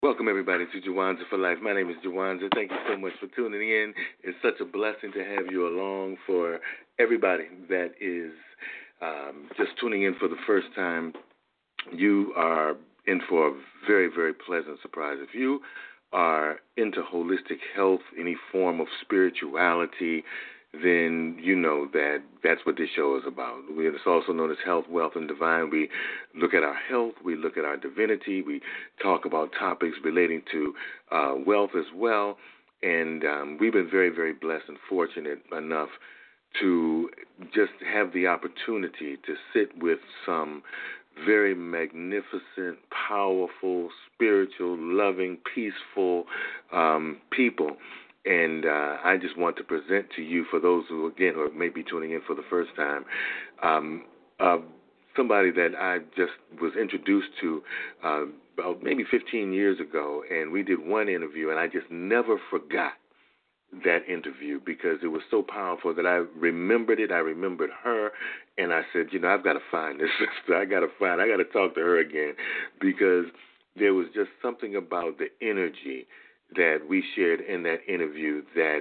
Welcome, everybody, to Jawanza for Life. My name is Jawanza. Thank you so much for tuning in. It's such a blessing to have you along. For everybody that is just tuning in for the first time, you are in for a very, very pleasant surprise. If you are into holistic health, any form of spirituality, then you know that that's what this show is about. It's also known as Health, Wealth, and Divine. We look at our health, we look at our divinity, we talk about topics relating to wealth as well. And we've been very, very blessed and fortunate enough to just have the opportunity to sit with some very magnificent, powerful, spiritual, loving, peaceful people. And I just want to present to you, for those who, again, who may be tuning in for the first time, uh, somebody that I just was introduced to about maybe 15 years ago, and we did one interview, and I just never forgot that interview because it was so powerful that I remembered it. I remembered her, and I said, I've got to find this sister. I got to talk to her again, because there was just something about the energy that we shared in that interview that,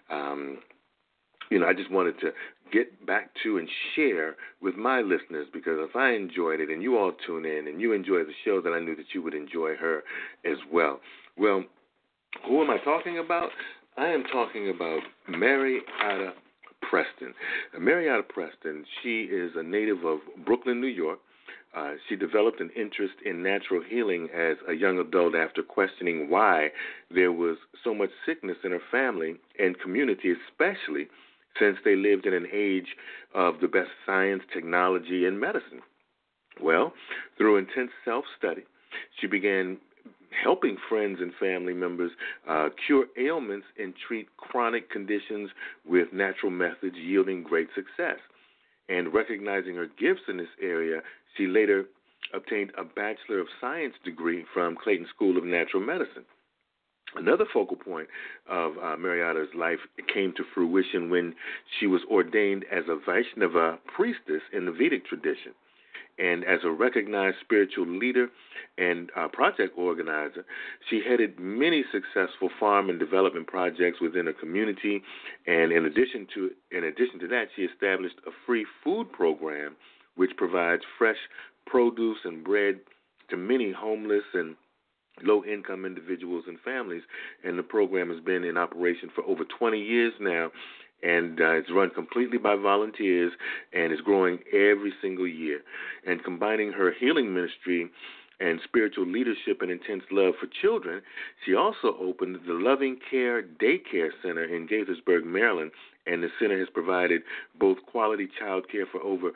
I just wanted to get back to and share with my listeners, because if I enjoyed it and you all tune in and you enjoy the show, then I knew that you would enjoy her as well. Well, who am I talking about? I am talking about Marietta Preston. Marietta Preston, she is a native of Brooklyn, New York. She developed an interest in natural healing as a young adult after questioning why there was so much sickness in her family and community, especially since they lived in an age of the best science, technology, and medicine. Well, through intense self-study, she began helping friends and family members cure ailments and treat chronic conditions with natural methods, yielding great success. And recognizing her gifts in this area, she later obtained a Bachelor of Science degree from Clayton School of Natural Medicine. Another focal point of Marietta's life came to fruition when she was ordained as a Vaishnava priestess in the Vedic tradition. And as a recognized spiritual leader and project organizer, she headed many successful farm and development projects within her community. And in addition to that, she established a free food program which provides fresh produce and bread to many homeless and low-income individuals and families. And the program has been in operation for over 20 years now. And it's run completely by volunteers and is growing every single year. And combining her healing ministry and spiritual leadership and intense love for children, she also opened the Loving Care Daycare Center in Gaithersburg, Maryland. And the center has provided both quality child care for over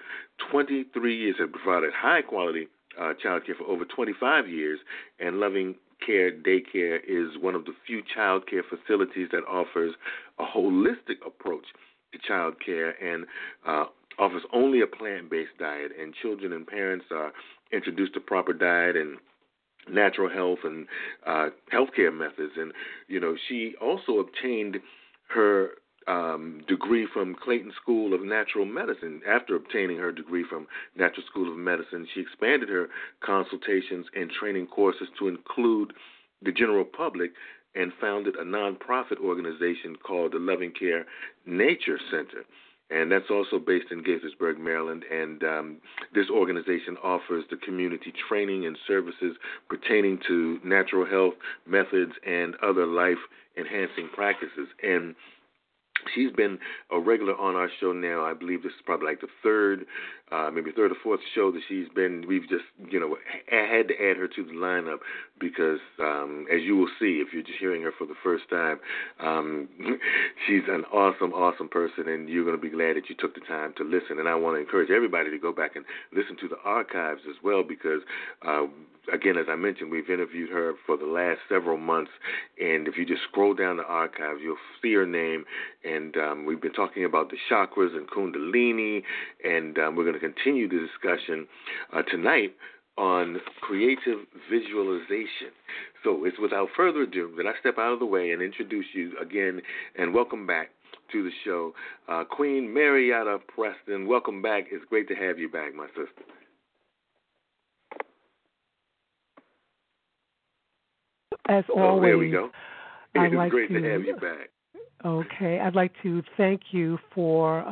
23 years, has provided high-quality child care for over 25 years, and Loving Care Daycare is one of the few child care facilities that offers a holistic approach to child care and offers only a plant-based diet, and children and parents are introduced to proper diet and natural health and healthcare methods. And, she also obtained her degree from Clayton School of Natural Medicine. After obtaining her degree from Natural School of Medicine, she expanded her consultations and training courses to include the general public and founded a nonprofit organization called the Loving Care Nature Center. And that's also based in Gaithersburg, Maryland. And this organization offers the community training and services pertaining to natural health methods and other life-enhancing practices. And she's been a regular on our show now. I believe this is probably like the maybe third or fourth show that she's been. We've just, had to add her to the lineup because, as you will see, if you're just hearing her for the first time, she's an awesome, awesome person, and you're going to be glad that you took the time to listen. And I want to encourage everybody to go back and listen to the archives as well because, again, as I mentioned, we've interviewed her for the last several months, and if you just scroll down the archives, you'll see her name. And we've been talking about the chakras and Kundalini, and we're going to continue the discussion tonight on creative visualization. So it's without further ado that I step out of the way and introduce you again and welcome back to the show, Queen Marietta Preston. Welcome back. It's great to have you back, my sister. as always, there we go. I'd It's like great to have you back. Okay, I'd like to thank you for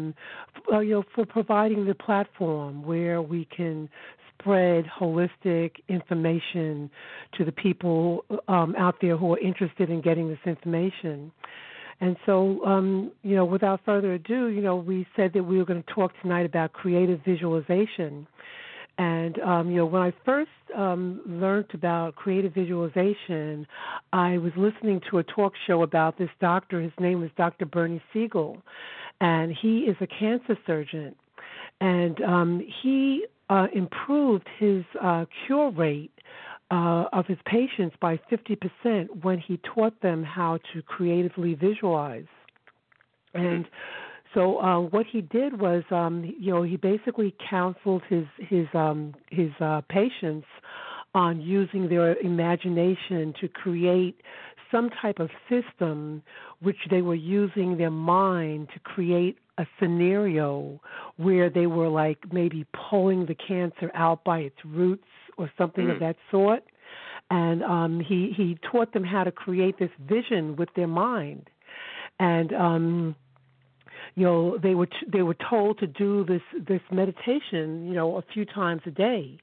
for providing the platform where we can spread holistic information to the people out there who are interested in getting this information. And so, without further ado, we said that we were going to talk tonight about creative visualization. And, when I first learned about creative visualization, I was listening to a talk show about this doctor. His name is Dr. Bernie Siegel, and he is a cancer surgeon. And he improved his cure rate of his patients by 50% when he taught them how to creatively visualize. And so what he did was, he basically counseled his patients on using their imagination to create some type of system which they were using their mind to create a scenario where they were like maybe pulling the cancer out by its roots or something of that sort. And he taught them how to create this vision with their mind. And they were told to do this meditation, a few times a day.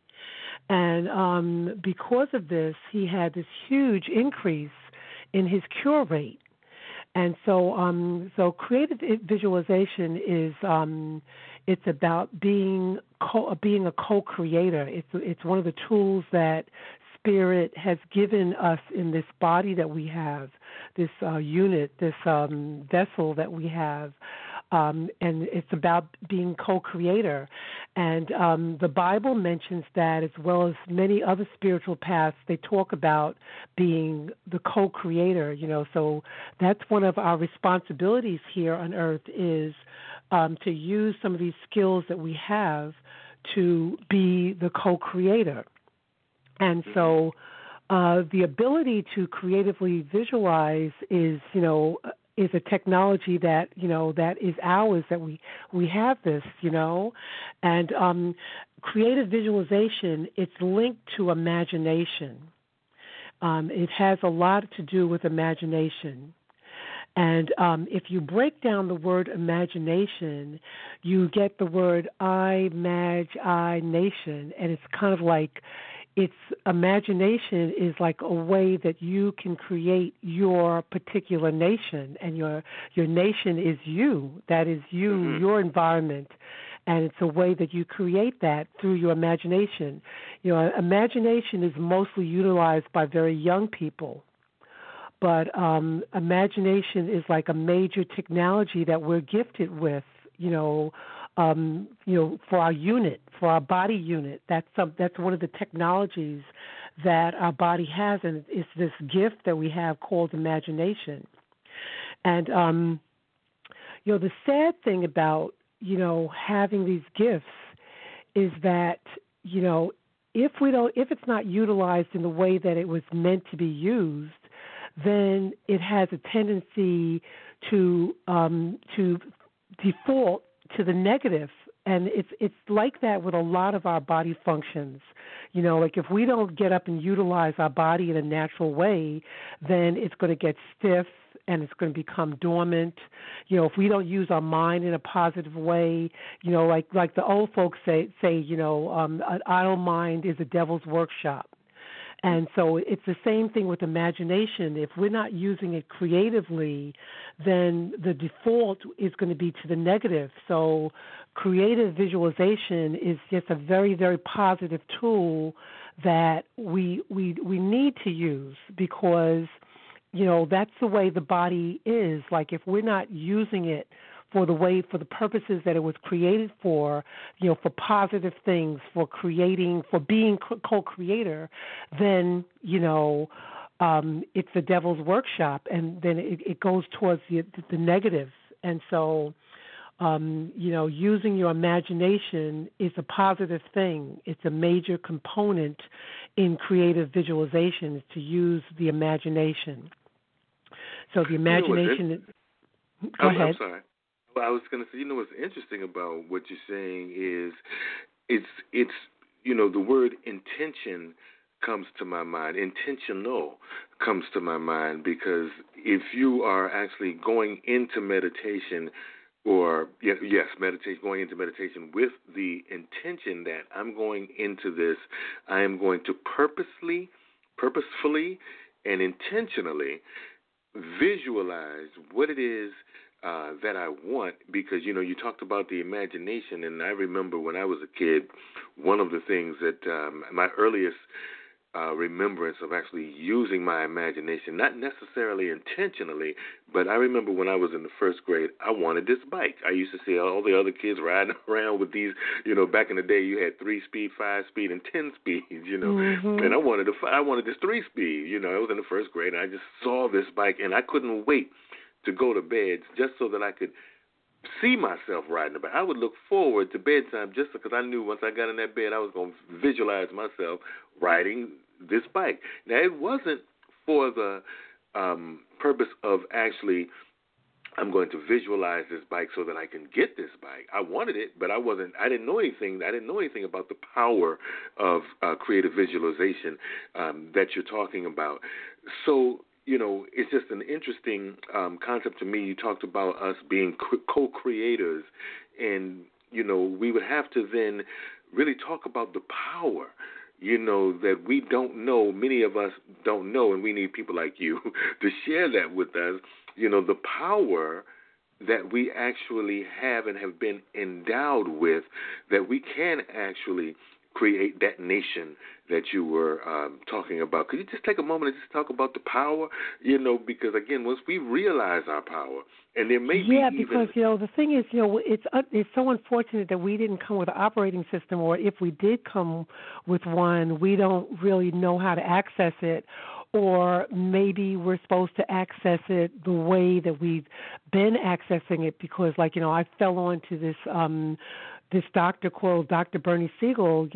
And because of this, he had this huge increase in his cure rate. And so creative visualization is it's about being a co-creator. It's one of the tools that Spirit has given us in this body that we have, this unit, this vessel that we have. And it's about being co-creator. And the Bible mentions that, as well as many other spiritual paths. They talk about being the co-creator, So that's one of our responsibilities here on earth is to use some of these skills that we have to be the co-creator. And so the ability to creatively visualize is a technology that, that is ours, that we have this, And creative visualization, it's linked to imagination. It has a lot to do with imagination. And if you break down the word imagination, you get the word I-mag-I-nation, and it's kind of like imagination is like a way that you can create your particular nation, and your nation is you. That is you, your environment, and it's a way that you create that through your imagination. Imagination is mostly utilized by very young people, but imagination is like a major technology that we're gifted with, for our unit, for our body unit. That's one of the technologies that our body has, and it's this gift that we have called imagination. And the sad thing about having these gifts is that if it's not utilized in the way that it was meant to be used, then it has a tendency to default to the negative. And it's like that with a lot of our body functions. Like if we don't get up and utilize our body in a natural way, then it's going to get stiff and it's going to become dormant. If we don't use our mind in a positive way, like the old folks say, an idle mind is a devil's workshop. And so it's the same thing with imagination. If we're not using it creatively, then the default is going to be to the negative. So creative visualization is just a very, very positive tool that we need to use because, that's the way the body is. Like if we're not using it for the purposes that it was created for, for positive things, for creating, for being co-creator, then, it's the devil's workshop, and then it goes towards the negative. And so, using your imagination is a positive thing. It's a major component in creative visualization, is to use the imagination. So the imagination... Go ahead. I'm sorry. Well, I was going to say, what's interesting about what you're saying is it's the word intention comes to my mind, intentional, comes to my mind, because if you are actually going into meditation, or yes, meditation, going into meditation with the intention that I'm going into this, I am going to purposefully, and intentionally visualize what it is that I want, because you talked about the imagination, and I remember when I was a kid, one of the things that my earliest remembrance of actually using my imagination, not necessarily intentionally, but I remember when I was in the first grade, I wanted this bike. I used to see all the other kids riding around with these, back in the day you had 3-speed, 5-speed, and 10-speed, Mm-hmm. and I wanted this 3-speed, I was in the first grade, and I just saw this bike, and I couldn't wait to go to bed just so that I could see myself riding a bike. I would look forward to bedtime just because I knew once I got in that bed, I was going to visualize myself riding this bike. Now, it wasn't for the purpose of actually, I'm going to visualize this bike so that I can get this bike. I wanted it, but I didn't know anything. I didn't know anything about the power of creative visualization that you're talking about. So, it's just an interesting concept to me. You talked about us being co-creators, and, we would have to then really talk about the power, that we don't know, many of us don't know, and we need people like you to share that with us, the power that we actually have and have been endowed with, that we can actually create that nation that you were talking about. Could you just take a moment and just talk about the power, because, again, once we realize our power, and there may be because, the thing is, it's so unfortunate that we didn't come with an operating system, or if we did come with one, we don't really know how to access it, or maybe we're supposed to access it the way that we've been accessing it, because, I fell onto this doctor called Dr. Bernie Siegel,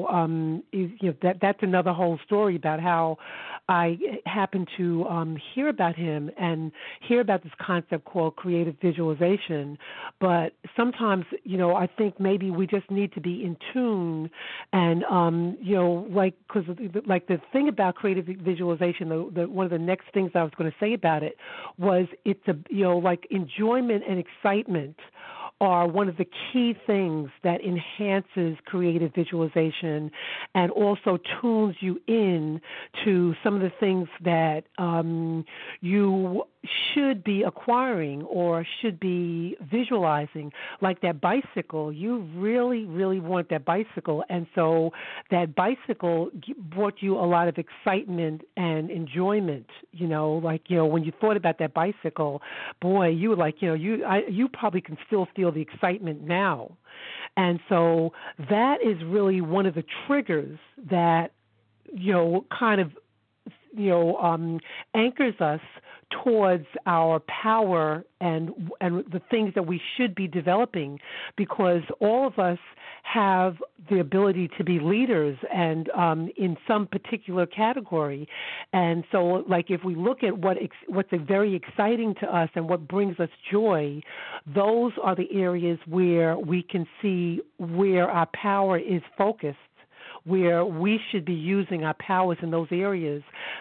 that's another whole story about how I happened to hear about him and hear about this concept called creative visualization. But sometimes, I think maybe we just need to be in tune, and, because the thing about creative visualization, one of the next things I was going to say about it was it's enjoyment and excitement are one of the key things that enhances creative visualization and also tunes you in to some of the things that you should be acquiring or should be visualizing. Like that bicycle, you really, really want that bicycle, and so that bicycle brought you a lot of excitement and enjoyment. When you thought about that bicycle, boy, you were like, you probably can still feel the excitement now. And so that is really one of the triggers that, kind of, anchors us towards our power and the things that we should be developing, because all of us have the ability to be leaders and in some particular category. And so, if we look at what's very exciting to us and what brings us joy, those are the areas where we can see where our power is focused, where we should be using our powers in those areas.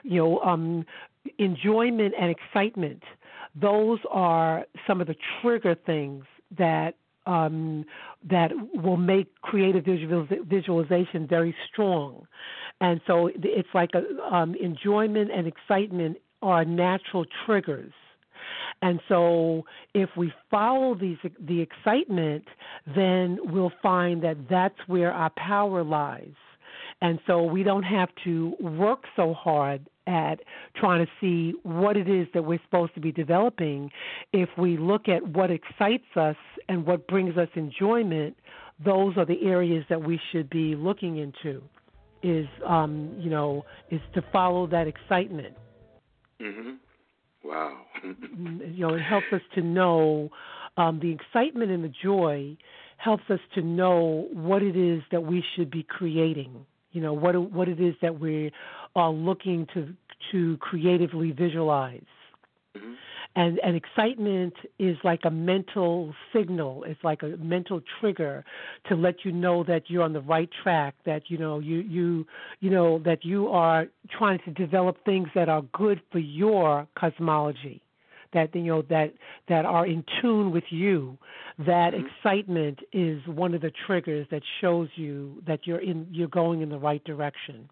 Enjoyment and excitement, those are some of the trigger things that will make creative visualization very strong. And so it's like enjoyment and excitement are natural triggers. And so if we follow the excitement, then we'll find that that's where our power lies. And so we don't have to work so hard at trying to see what it is that we're supposed to be developing. If we look at what excites us and what brings us enjoyment, those are the areas that we should be looking into, is to follow that excitement. Mm-hmm. Wow. It helps us to know the excitement and the joy helps us to know what it is that we should be creating. What it is that we are looking to creatively visualize. Mm-hmm. And excitement is like a mental signal. It's like a mental trigger to let you know that you're on the right track, that that you are trying to develop things that are good for your cosmology, that that are in tune with you. That excitement is one of the triggers that shows you that you're going in the right direction.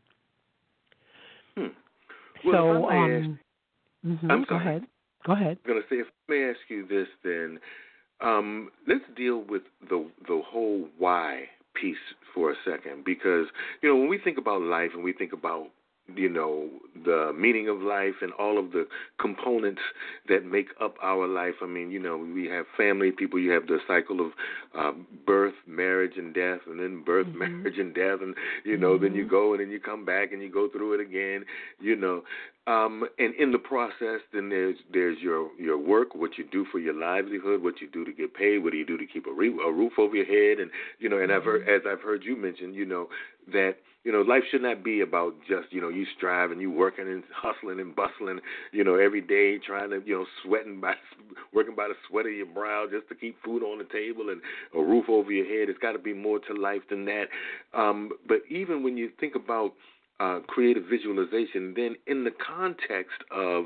Well, so I'm sorry. Go ahead. I'm going to say, if I may ask you this, then let's deal with the whole why piece for a second, because when we think about life and we think about the meaning of life and all of the components that make up our life. I mean, we have family, people, you have the cycle of birth, marriage, and death, and then birth, marriage, and death, and, then you go and then you come back and you go through it again, and in the process, then there's your work, what you do for your livelihood, what you do to get paid, what do you do to keep a roof over your head, and, and I've heard you mention, that life should not be about just, you striving, you working and hustling and bustling, every day trying to, working by the sweat of your brow just to keep food on the table and a roof over your head. It's got to be more to life than that. But even when you think about creative visualization, then in the context of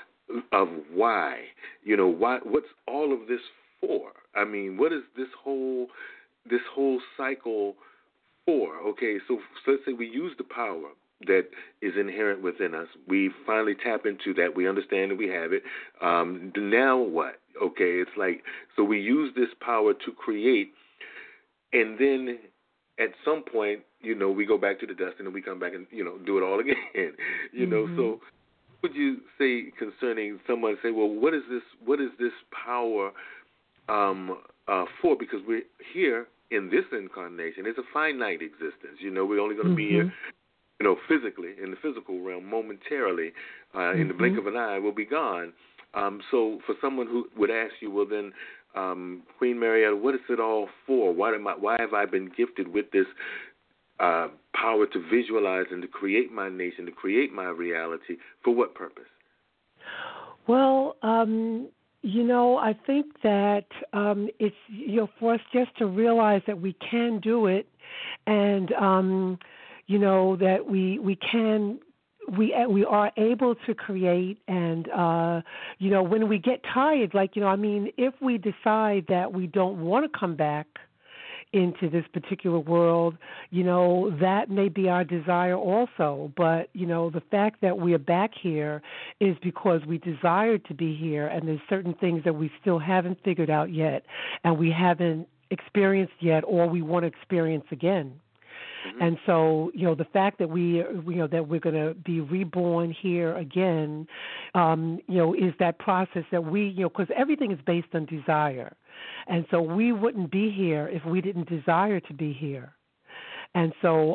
why, what's all of this for? I mean, what is this whole cycle for? Okay, so let's say we use the power that is inherent within us. We finally tap into that. We understand that we have it. Now what? Okay, it's like, so we use this power to create, and then at some point, we go back to the dust and then we come back and, do it all again. So what would you say concerning someone say, well, what is this power for? Because we're here in this incarnation. It's a finite existence. We're only going to be here, physically, in the physical realm, momentarily. In the blink of an eye, we'll be gone. So for someone who would ask you, well, then, Queen Marietta, what is it all for? Why have I been gifted with this power to visualize and to create my nation, to create my reality? For what purpose? Well, I think that it's for us just to realize that we can do it, and that we are able to create, and when we get tired, if we decide that we don't want to come back into this particular world, that may be our desire also. But, the fact that we are back here is because we desire to be here, and there's certain things that we still haven't figured out yet, and we haven't experienced yet, or we want to experience again. And so, the fact that that we're going to be reborn here again, is that process that because everything is based on desire. And so we wouldn't be here if we didn't desire to be here. And so,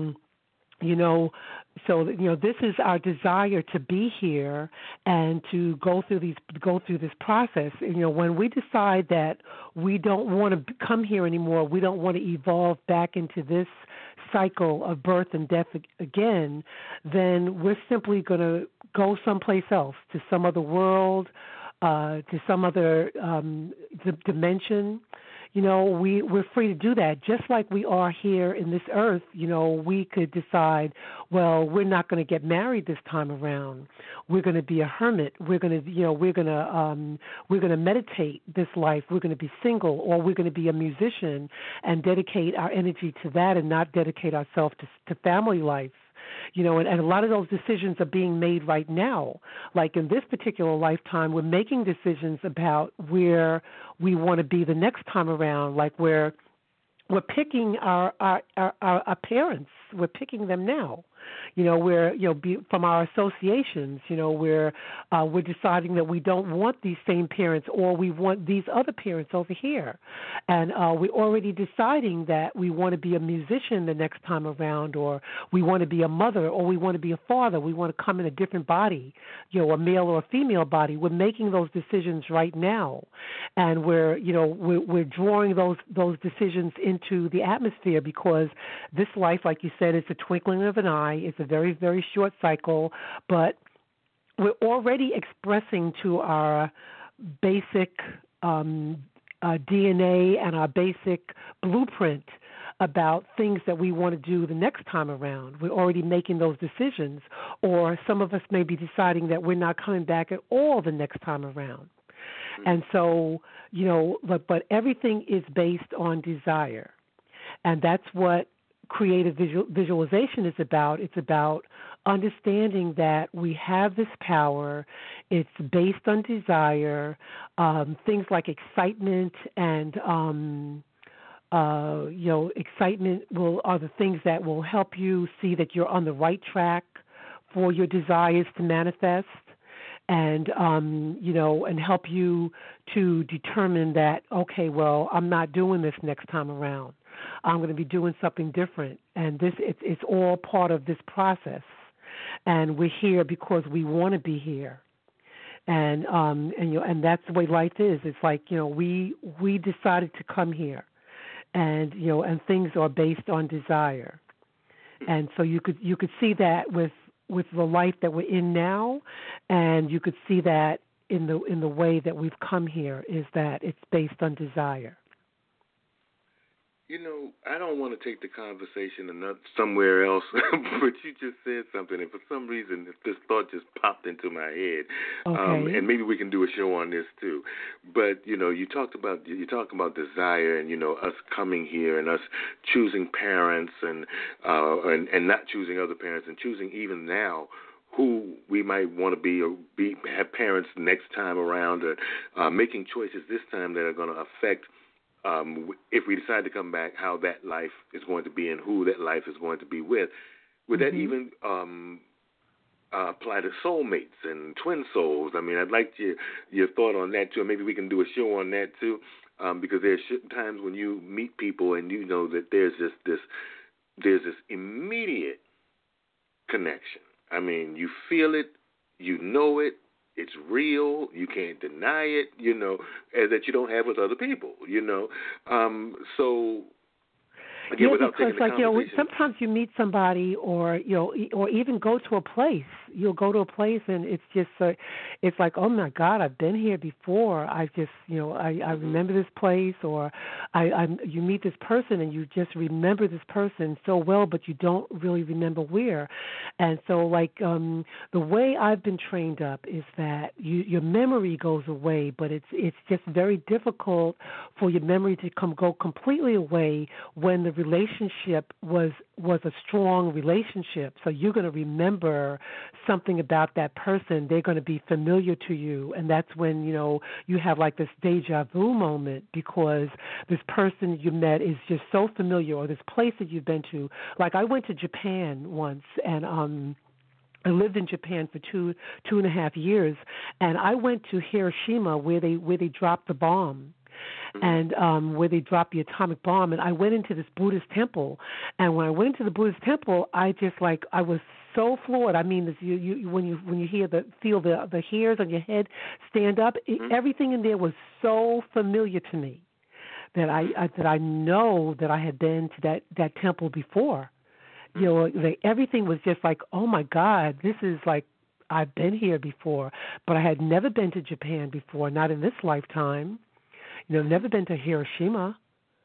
this is our desire to be here and to go through this process. When we decide that we don't want to come here anymore, we don't want to evolve back into this cycle of birth and death again, then we're simply going to go someplace else, to some other world, to some other dimension. We're free to do that. Just like we are here in this earth, we could decide, well, we're not going to get married this time around. We're going to be a hermit. We're going to meditate this life. We're going to be single, or we're going to be a musician and dedicate our energy to that and not dedicate ourselves to family life. And a lot of those decisions are being made right now. Like in this particular lifetime, we're making decisions about where we want to be the next time around. Like we're picking our parents. We're picking them now. From our associations. We're deciding that we don't want these same parents, or we want these other parents over here, and we're already deciding that we want to be a musician the next time around, or we want to be a mother, or we want to be a father. We want to come in a different body, a male or a female body. We're making those decisions right now, and we're drawing those decisions into the atmosphere, because this life, like you said, is a twinkling of an eye. It's a very, very short cycle, but we're already expressing to our basic DNA and our basic blueprint about things that we want to do the next time around. We're already making those decisions, or some of us may be deciding that we're not coming back at all the next time around. And so, but everything is based on desire. And that's what creative visualization is about. It's about understanding that we have this power. It's based on desire. Things like excitement and excitement are the things that will help you see that you're on the right track for your desires to manifest, and and help you to determine that, okay, well, I'm not doing this next time around. I'm going to be doing something different, and it's all part of this process. And we're here because we want to be here, and that's the way life is. It's like we decided to come here, and and things are based on desire, and so you could see that with the life that we're in now, and you could see that in the way that we've come here is that it's based on desire. I don't want to take the conversation somewhere else, but you just said something, and for some reason this thought just popped into my head. Okay. And maybe we can do a show on this too. But you talked about desire, and us coming here, and us choosing parents, and not choosing other parents, and choosing even now who we might want to be or have parents next time around, or making choices this time that are going to affect. If we decide to come back, how that life is going to be and who that life is going to be with. Would that even apply to soulmates and twin souls? I mean, I'd like your thought on that, too. Maybe we can do a show on that, too, because there's times when you meet people and you know that there's this immediate connection. I mean, you feel it, you know it, it's real. You can't deny it, that you don't have with other people, So, again, without because taking the conversation. sometimes you meet somebody, or or even go to a place. You'll go to a place, and it's just it's like, oh my God, I've been here before. I just I remember this place, or you meet this person and you just remember this person so well, but you don't really remember where. And so, the way I've been trained up is that your memory goes away, but it's just very difficult for your memory to go completely away when the relationship was a strong relationship. So you're going to remember something about that person. They're going to be familiar to you, and that's when you have like this deja vu moment, because this person you met is just so familiar, or this place that you've been to. Like, I went to Japan once, and I lived in Japan for two and a half years, and I went to Hiroshima where they dropped the bomb. And where they dropped the atomic bomb, and I went into this Buddhist temple. And when I went into the Buddhist temple, I was so floored. I mean, when you feel the hairs on your head stand up, everything in there was so familiar to me that I know that I had been to that temple before. Everything was just like, oh my God, this is like, I've been here before, but I had never been to Japan before, not in this lifetime. Never been to Hiroshima,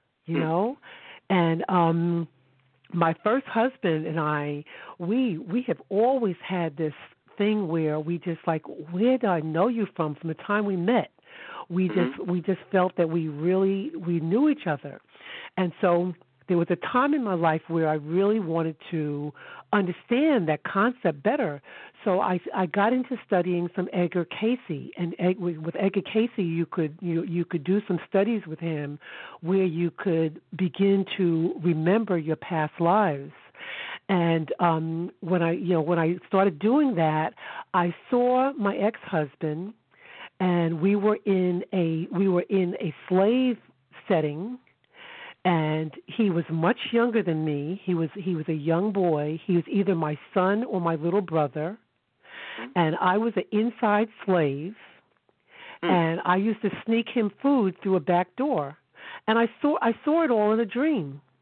and my first husband and I, we have always had this thing where we just like, where do I know you from the time we met? We just felt that we knew each other, and so there was a time in my life where I really wanted to understand that concept better. So I got into studying some Edgar Cayce, and with Edgar Cayce, you could do some studies with him where you could begin to remember your past lives. And when I started doing that, I saw my ex-husband, and we were in a slave setting. And he was much younger than me. He was a young boy. He was either my son or my little brother. And I was an inside slave. And I used to sneak him food through a back door. And I saw it all in a dream.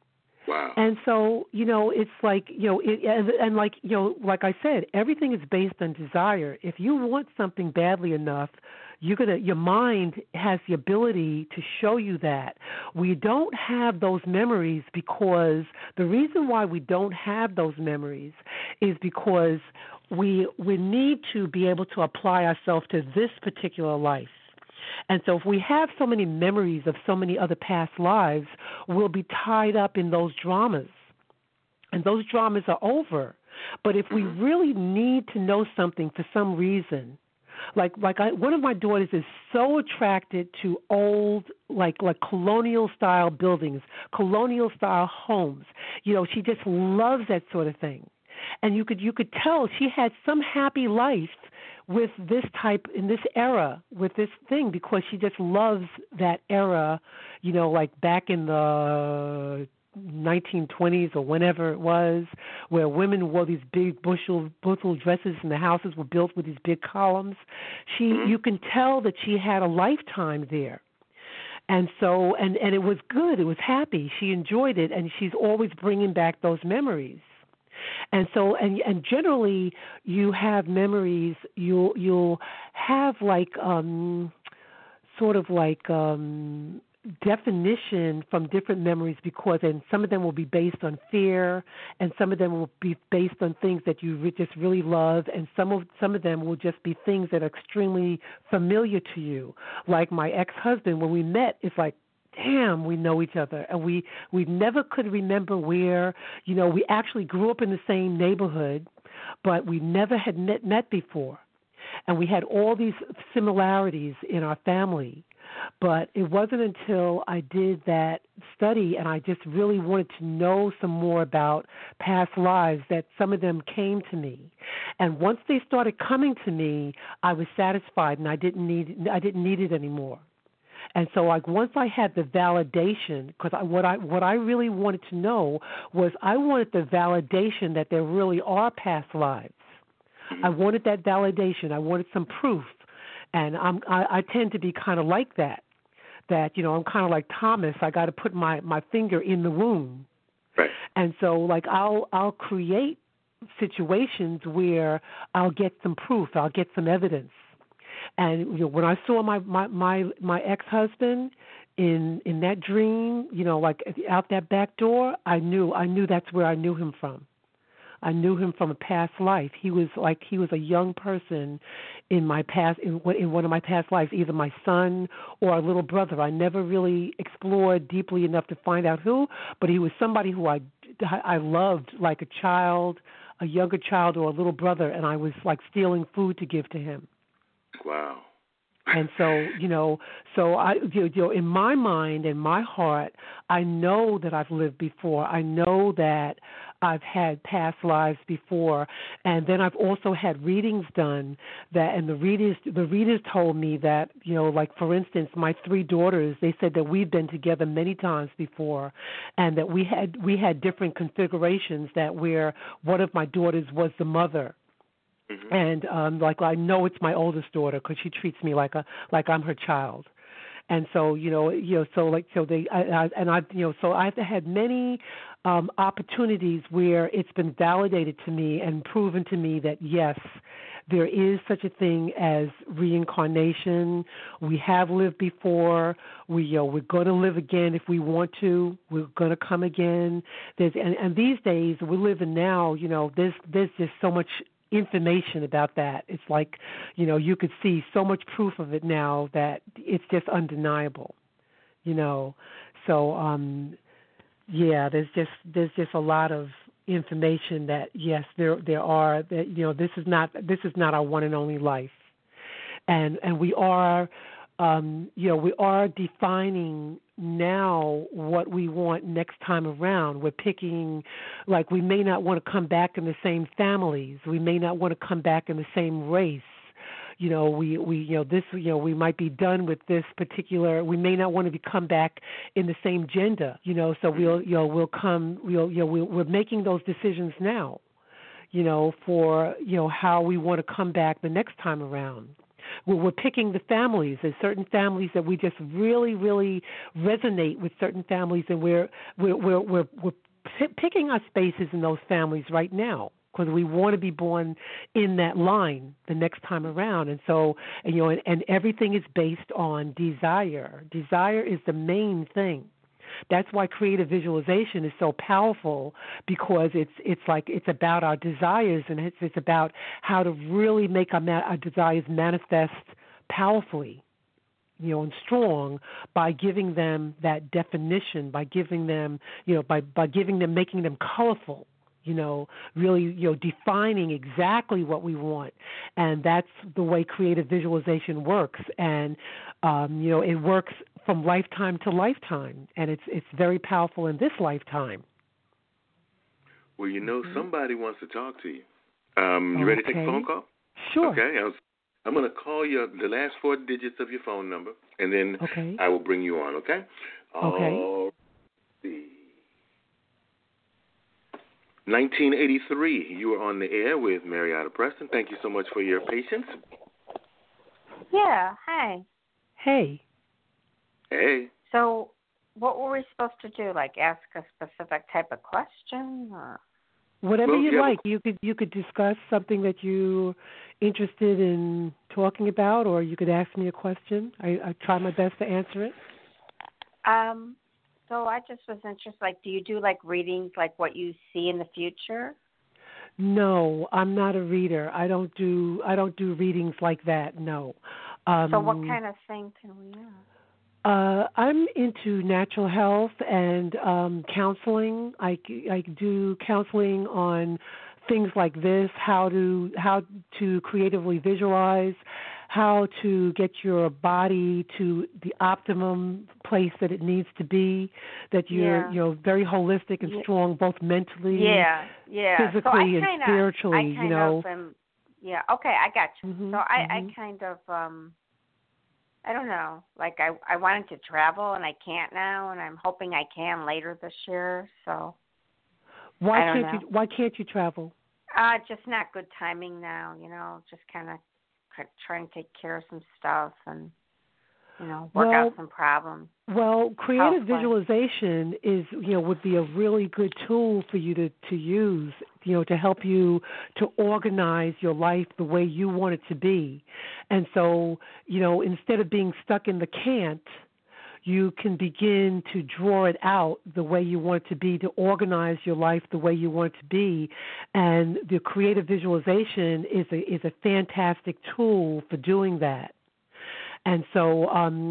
Wow. And so, it's like, and like, like I said, everything is based on desire. If you want something badly enough, your mind has the ability to show you that. We don't have those memories because the reason why we don't have those memories is because we need to be able to apply ourselves to this particular life. And so if we have so many memories of so many other past lives, we'll be tied up in those dramas. And those dramas are over. But if we really need to know something for some reason, one of my daughters is so attracted to old, like colonial style buildings, colonial style homes. She just loves that sort of thing. And you could tell she had some happy life with this type in this era with this thing because she just loves that era, like back in the 1920s or whenever it was, where women wore these big bushel dresses and the houses were built with these big columns. You can tell that she had a lifetime there. And so, and it was good. It was happy. She enjoyed it, and she's always bringing back those memories. And so, and generally, you have memories. You'll have like sort of like definition from different memories because, and some of them will be based on fear, and some of them will be based on things that you just really love, and some of them will just be things that are extremely familiar to you. Like my ex-husband, when we met, it's like, damn, we know each other. And we never could remember where, we actually grew up in the same neighborhood, but we never had met before. And we had all these similarities in our family. But it wasn't until I did that study and I just really wanted to know some more about past lives that some of them came to me. And once they started coming to me, I was satisfied and I didn't need it anymore. And so, like, once I had the validation, because what I really wanted to know was I wanted the validation that there really are past lives. I wanted that validation. I wanted some proof. And I tend to be kind of like that. That, I'm kind of like Thomas. I got to put my finger in the wound. Right. And so, like, I'll create situations where I'll get some proof. I'll get some evidence. And when I saw my ex-husband in that dream, like out that back door, I knew that's where I knew him from. I knew him from a past life. He was a young person in my past in one of my past lives, either my son or a little brother. I never really explored deeply enough to find out who, but he was somebody who I loved like a child, a younger child or a little brother, and I was like stealing food to give to him. Wow. And so, so I, in my mind and my heart, I know that I've lived before. I know that I've had past lives before, and then I've also had readings done and the readers told me that, like for instance, my 3 daughters, they said that we've been together many times before, and that we had different configurations that where one of my daughters was the mother. Mm-hmm. And like I know it's my oldest daughter because she treats me like I'm her child, and so I've had many opportunities where it's been validated to me and proven to me that yes, there is such a thing as reincarnation. We have lived before. We're going to live again if we want to. We're going to come again. And these days we live in now. There's just so much information about that. It's like, you could see so much proof of it now that it's just undeniable. So there's just a lot of information that yes, there are that this is not our one and only life, and we are we are defining now what we want next time around. We're picking, like, we may not want to come back in the same families. We may not want to come back in the same race. We might be done with this particular. We may not want to come back in the same gender. So we're making those decisions now. For how we want to come back the next time around. We're picking the families. There's certain families that we just really, really resonate with certain families, and we're picking our spaces in those families right now, because we want to be born in that line the next time around. And so, and everything is based on desire. Desire is the main thing. That's why creative visualization is so powerful, because it's about our desires, and it's about how to really make our desires manifest powerfully, and strong, by giving them that definition, by giving them, making them colorful, really, defining exactly what we want. And that's the way creative visualization works. And, it works from lifetime to lifetime. And it's very powerful in this lifetime. Well, somebody wants to talk to you. You ready to take a phone call? Sure. Okay. I'm going to call you the last 4 digits of your phone number, and then I will bring you on, okay? Okay. 1983, you are on the air with Marietta Preston. Thank you so much for your patience. Yeah, hi. Hey. Hey. So what were we supposed to do, like ask a specific type of question? Or? Whatever you like. You could discuss something that you're interested in talking about, or you could ask me a question. I try my best to answer it. So I just was interested, do you do, readings, what you see in the future? No, I'm not a reader. I don't do readings like that, no. So what kind of thing can we ask? I'm into natural health and counseling. I do counseling on things like this: how to creatively visualize, how to get your body to the optimum place that it needs to be, that you're very holistic and strong, both mentally, physically, and spiritually. Okay, I got you. Mm-hmm, so I kind of I don't know, I wanted to travel and I can't now, and I'm hoping I can later this year. So why can't you travel? Just not good timing now. Just kind of trying to take care of some stuff and work out some problems. Well, creative visualization would be a really good tool for you to use, to help you to organize your life the way you want it to be. And so, instead of being stuck in the can't, you can begin to draw it out the way you want it to be, to organize your life the way you want it to be. And the creative visualization is a fantastic tool for doing that. And so,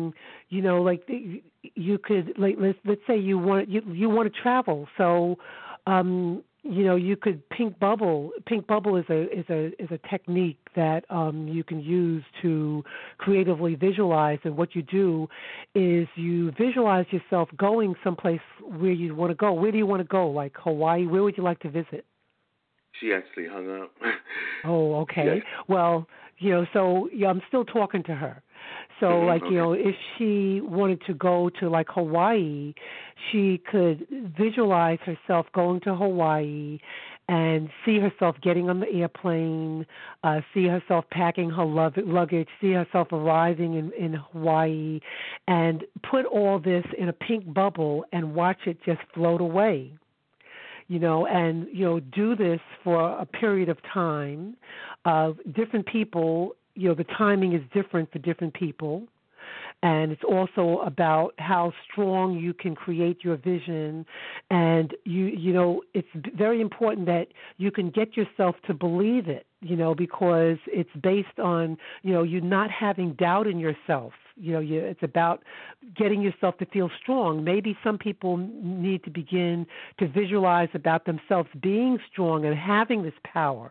you could, let's say you want to travel. So, you could pink bubble. Pink bubble is a technique that you can use to creatively visualize. And what you do is you visualize yourself going someplace where you want to go. Where do you want to go? Like Hawaii? Where would you like to visit? She actually hung up. Oh, okay. Yeah. Well, so I'm still talking to her. So, if she wanted to go to, Hawaii, she could visualize herself going to Hawaii and see herself getting on the airplane, see herself packing her luggage, see herself arriving in Hawaii, and put all this in a pink bubble and watch it just float away. And do this for a period of time. Different people, the timing is different for different people. And it's also about how strong you can create your vision. And, it's very important that you can get yourself to believe it, because it's based on, you not having doubt in yourself. It's about getting yourself to feel strong. Maybe some people need to begin to visualize about themselves being strong and having this power.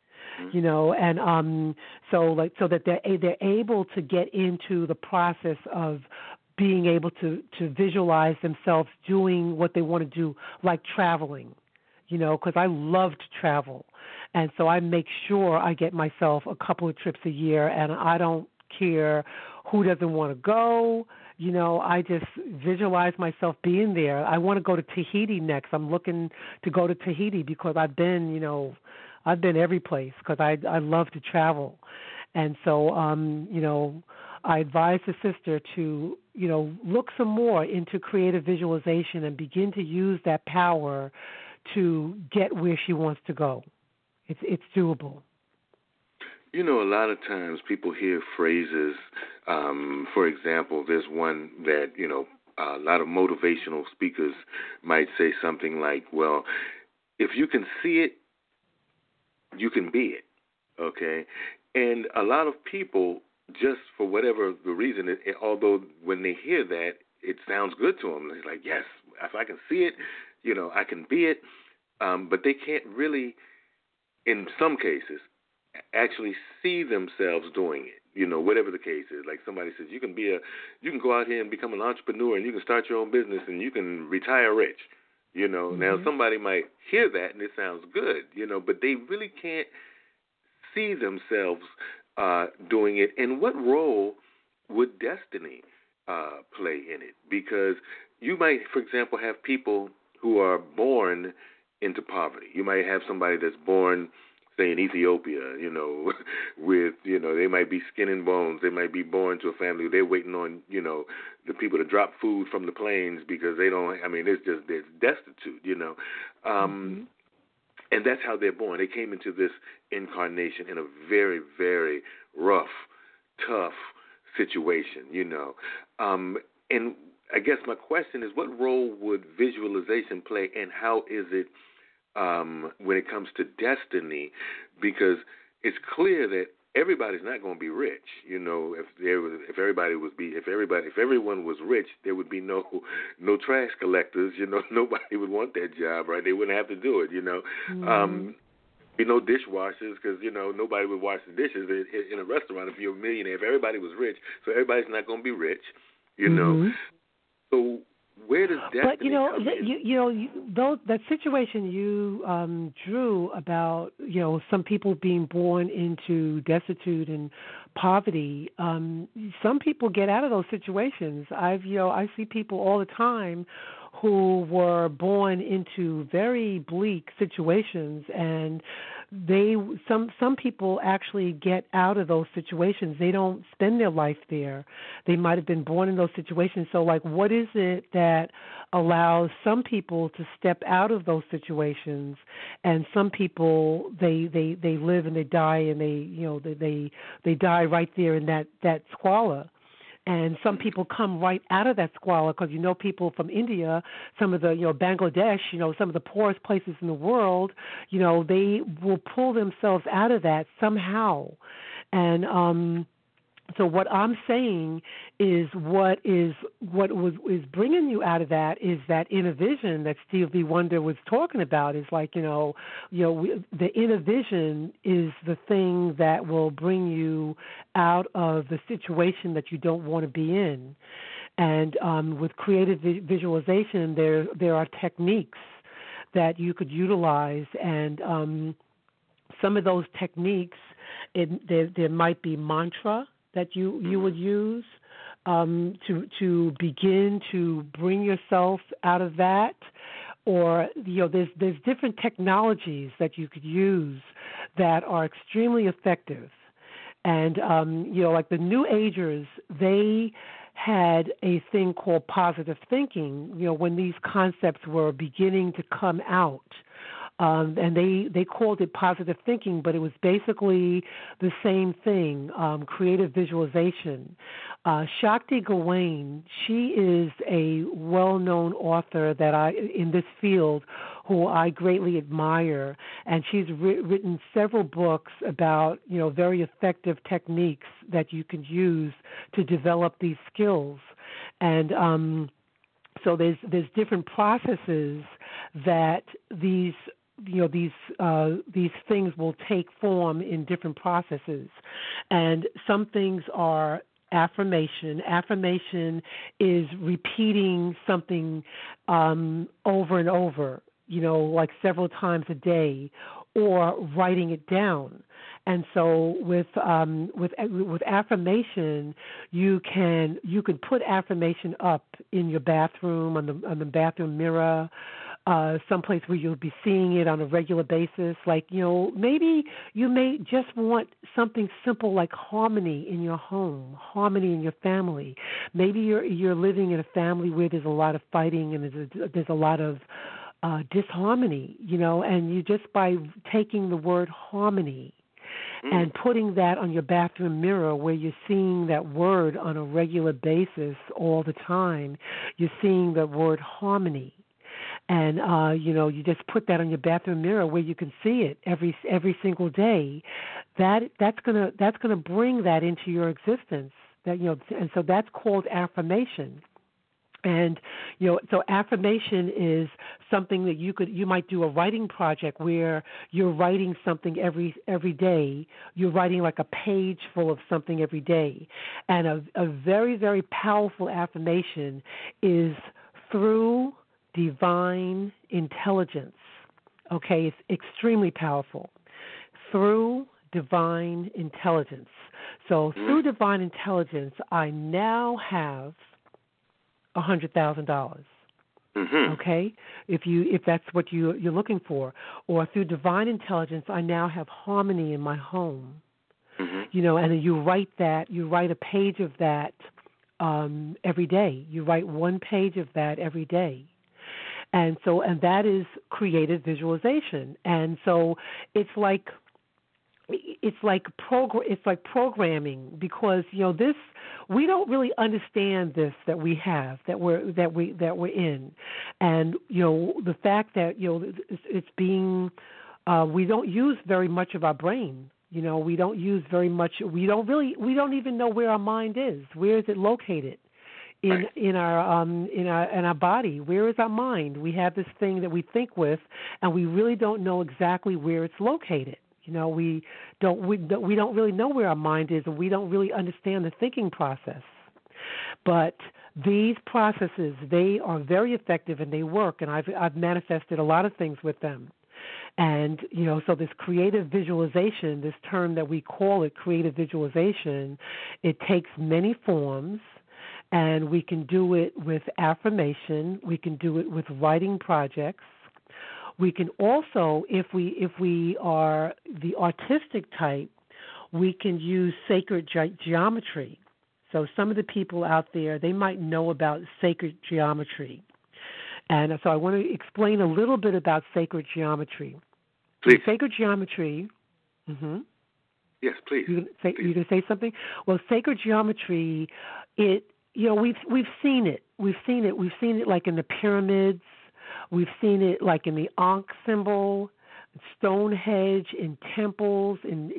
And so that they're able to get into the process of being able to visualize themselves doing what they want to do, like traveling, because I love to travel. And so I make sure I get myself a couple of trips a year, and I don't care who doesn't want to go. I just visualize myself being there. I want to go to Tahiti next. I'm looking to go to Tahiti because I've been every place because I love to travel. And so, I advise the sister to, look some more into creative visualization and begin to use that power to get where she wants to go. It's doable. You know, a lot of times people hear phrases. For example, there's one that, you know, a lot of motivational speakers might say something like, well, if you can see it, you can be it, okay? And a lot of people, just for whatever the reason, although when they hear that, it sounds good to them. They're like, yes, if I can see it, you know, I can be it. But they can't really, in some cases, actually see themselves doing it. You know, whatever the case is. Like somebody says, you can go out here and become an entrepreneur, and you can start your own business, and you can retire rich. You know, now somebody might hear that and it sounds good, you know, but they really can't see themselves doing it. And what role would destiny play in it? Because you might, for example, have people who are born into poverty. You might have somebody that's born, say, in Ethiopia, you know, with, you know, they might be skin and bones. They might be born to a family. They're waiting on, you know, the people to drop food from the planes because they don't, I mean, it's destitute, you know. And that's how they're born. They came into this incarnation in a very, very rough, tough situation, you know. And I guess my question is, what role would visualization play, and how is it when it comes to destiny? Because it's clear that everybody's not going to be rich. You know, if everyone was rich, there would be no trash collectors. You know, nobody would want that job, right? They wouldn't have to do it. You know, be no dishwashers because, you know, nobody would wash the dishes in a restaurant if you're a millionaire. If everybody was rich, so everybody's not going to be rich. You know, so. Where does destiny come in? That situation you drew about, you know, some people being born into destitute and poverty. Some people get out of those situations. I see people all the time who were born into very bleak situations, and some people actually get out of those situations. They don't spend their life there. They might have been born in those situations. So, like, what is it that allows some people to step out of those situations, and some people they live and they die, and they die right there in that squalor? And some people come right out of that squalor because, you know, people from India, some of the, you know, Bangladesh, you know, some of the poorest places in the world, you know, they will pull themselves out of that somehow. And so what I'm saying is what is bringing you out of that is that inner vision that Stevie Wonder was talking about. Is like, the inner vision is the thing that will bring you out of the situation that you don't want to be in. And with creative visualization, there are techniques that you could utilize, and some of those techniques, there might be mantra that you would use to begin to bring yourself out of that, or, you know, there's different technologies that you could use that are extremely effective, and like the New Agers, they had a thing called positive thinking. You know, when these concepts were beginning to come out. And they called it positive thinking, but it was basically the same thing, creative visualization. Shakti Gawain, she is a well-known author in this field who I greatly admire, and she's written several books about, you know, very effective techniques that you can use to develop these skills. And so there's different processes that these things will take form in different processes. And some things are affirmation. Affirmation is repeating something over and over, you know, like several times a day, or writing it down. And so with affirmation, you can put affirmation up in your bathroom, on the bathroom mirror, someplace where you'll be seeing it on a regular basis. Like, you know, maybe you may just want something simple like harmony in your home, harmony in your family. Maybe you're living in a family where there's a lot of fighting and there's a lot of disharmony, and you just by taking the word harmony and putting that on your bathroom mirror where you're seeing that word on a regular basis all the time, you're seeing the word harmony. And you just put that on your bathroom mirror where you can see it every single day. That's gonna bring that into your existence. And so that's called affirmation. And so affirmation is something that you might do a writing project where you're writing something every day. You're writing like a page full of something every day. And a very, very powerful affirmation is through divine intelligence. Okay, it's extremely powerful. Through divine intelligence. So through divine intelligence, I now have $100,000. Okay, if that's what you're looking for, or through divine intelligence, I now have harmony in my home. And then you write a page of that every day. You write one page of that every day. And that is creative visualization. And so it's like programming, because this we don't really understand this that we have that we're in, and the fact that it's being we don't use very much of our brain. We don't use very much. We don't even know where our mind is. Where is it located? In our body, where is our mind? We have this thing that we think with, and we really don't know exactly where it's located. We don't really know where our mind is, and we don't really understand the thinking process. But these processes, they are very effective and they work, and I've manifested a lot of things with them. And so this creative visualization, this term that we call it creative visualization, it takes many forms. And we can do it with affirmation. We can do it with writing projects. We can also, if we are the artistic type, we can use sacred geometry. So some of the people out there, they might know about sacred geometry. And so I want to explain a little bit about sacred geometry. Please. Sacred geometry. Yes, please. You going to say something? Well, sacred geometry, we've seen it. We've seen it like in the pyramids. We've seen it like in the Ankh symbol, Stonehenge, in temples,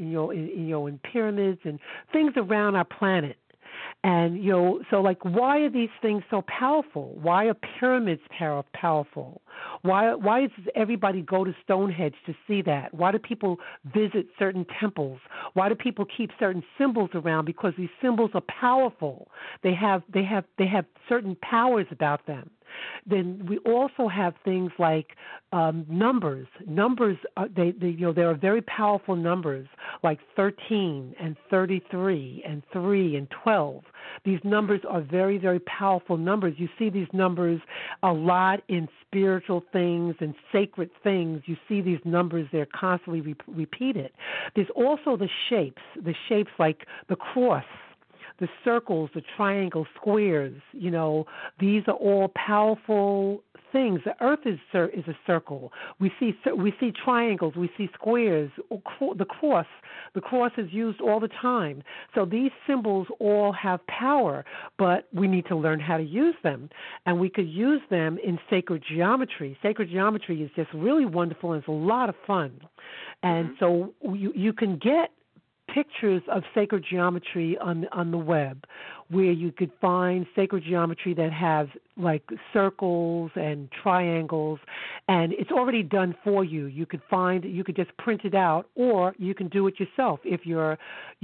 in pyramids and things around our planet. And so like, why are these things so powerful? Why are pyramids powerful? Why does everybody go to Stonehenge to see that? Why do people visit certain temples? Why do people keep certain symbols around? Because these symbols are powerful. They have certain powers about them. Then we also have things like numbers. Numbers, there are very powerful numbers like 13 and 33 and 3 and 12. These numbers are very, very powerful numbers. You see these numbers a lot in spiritual things and sacred things. You see these numbers, they're constantly repeated. There's also the shapes like the cross, the circles, the triangles, squares. These are all powerful things. The earth is a circle. We see triangles. We see squares. The cross is used all the time. So these symbols all have power, but we need to learn how to use them. And we could use them in sacred geometry. Sacred geometry is just really wonderful and it's a lot of fun. And so you can get pictures of sacred geometry on the web, where you could find sacred geometry that has like circles and triangles, and it's already done for you. You could just print it out, or you can do it yourself. If you're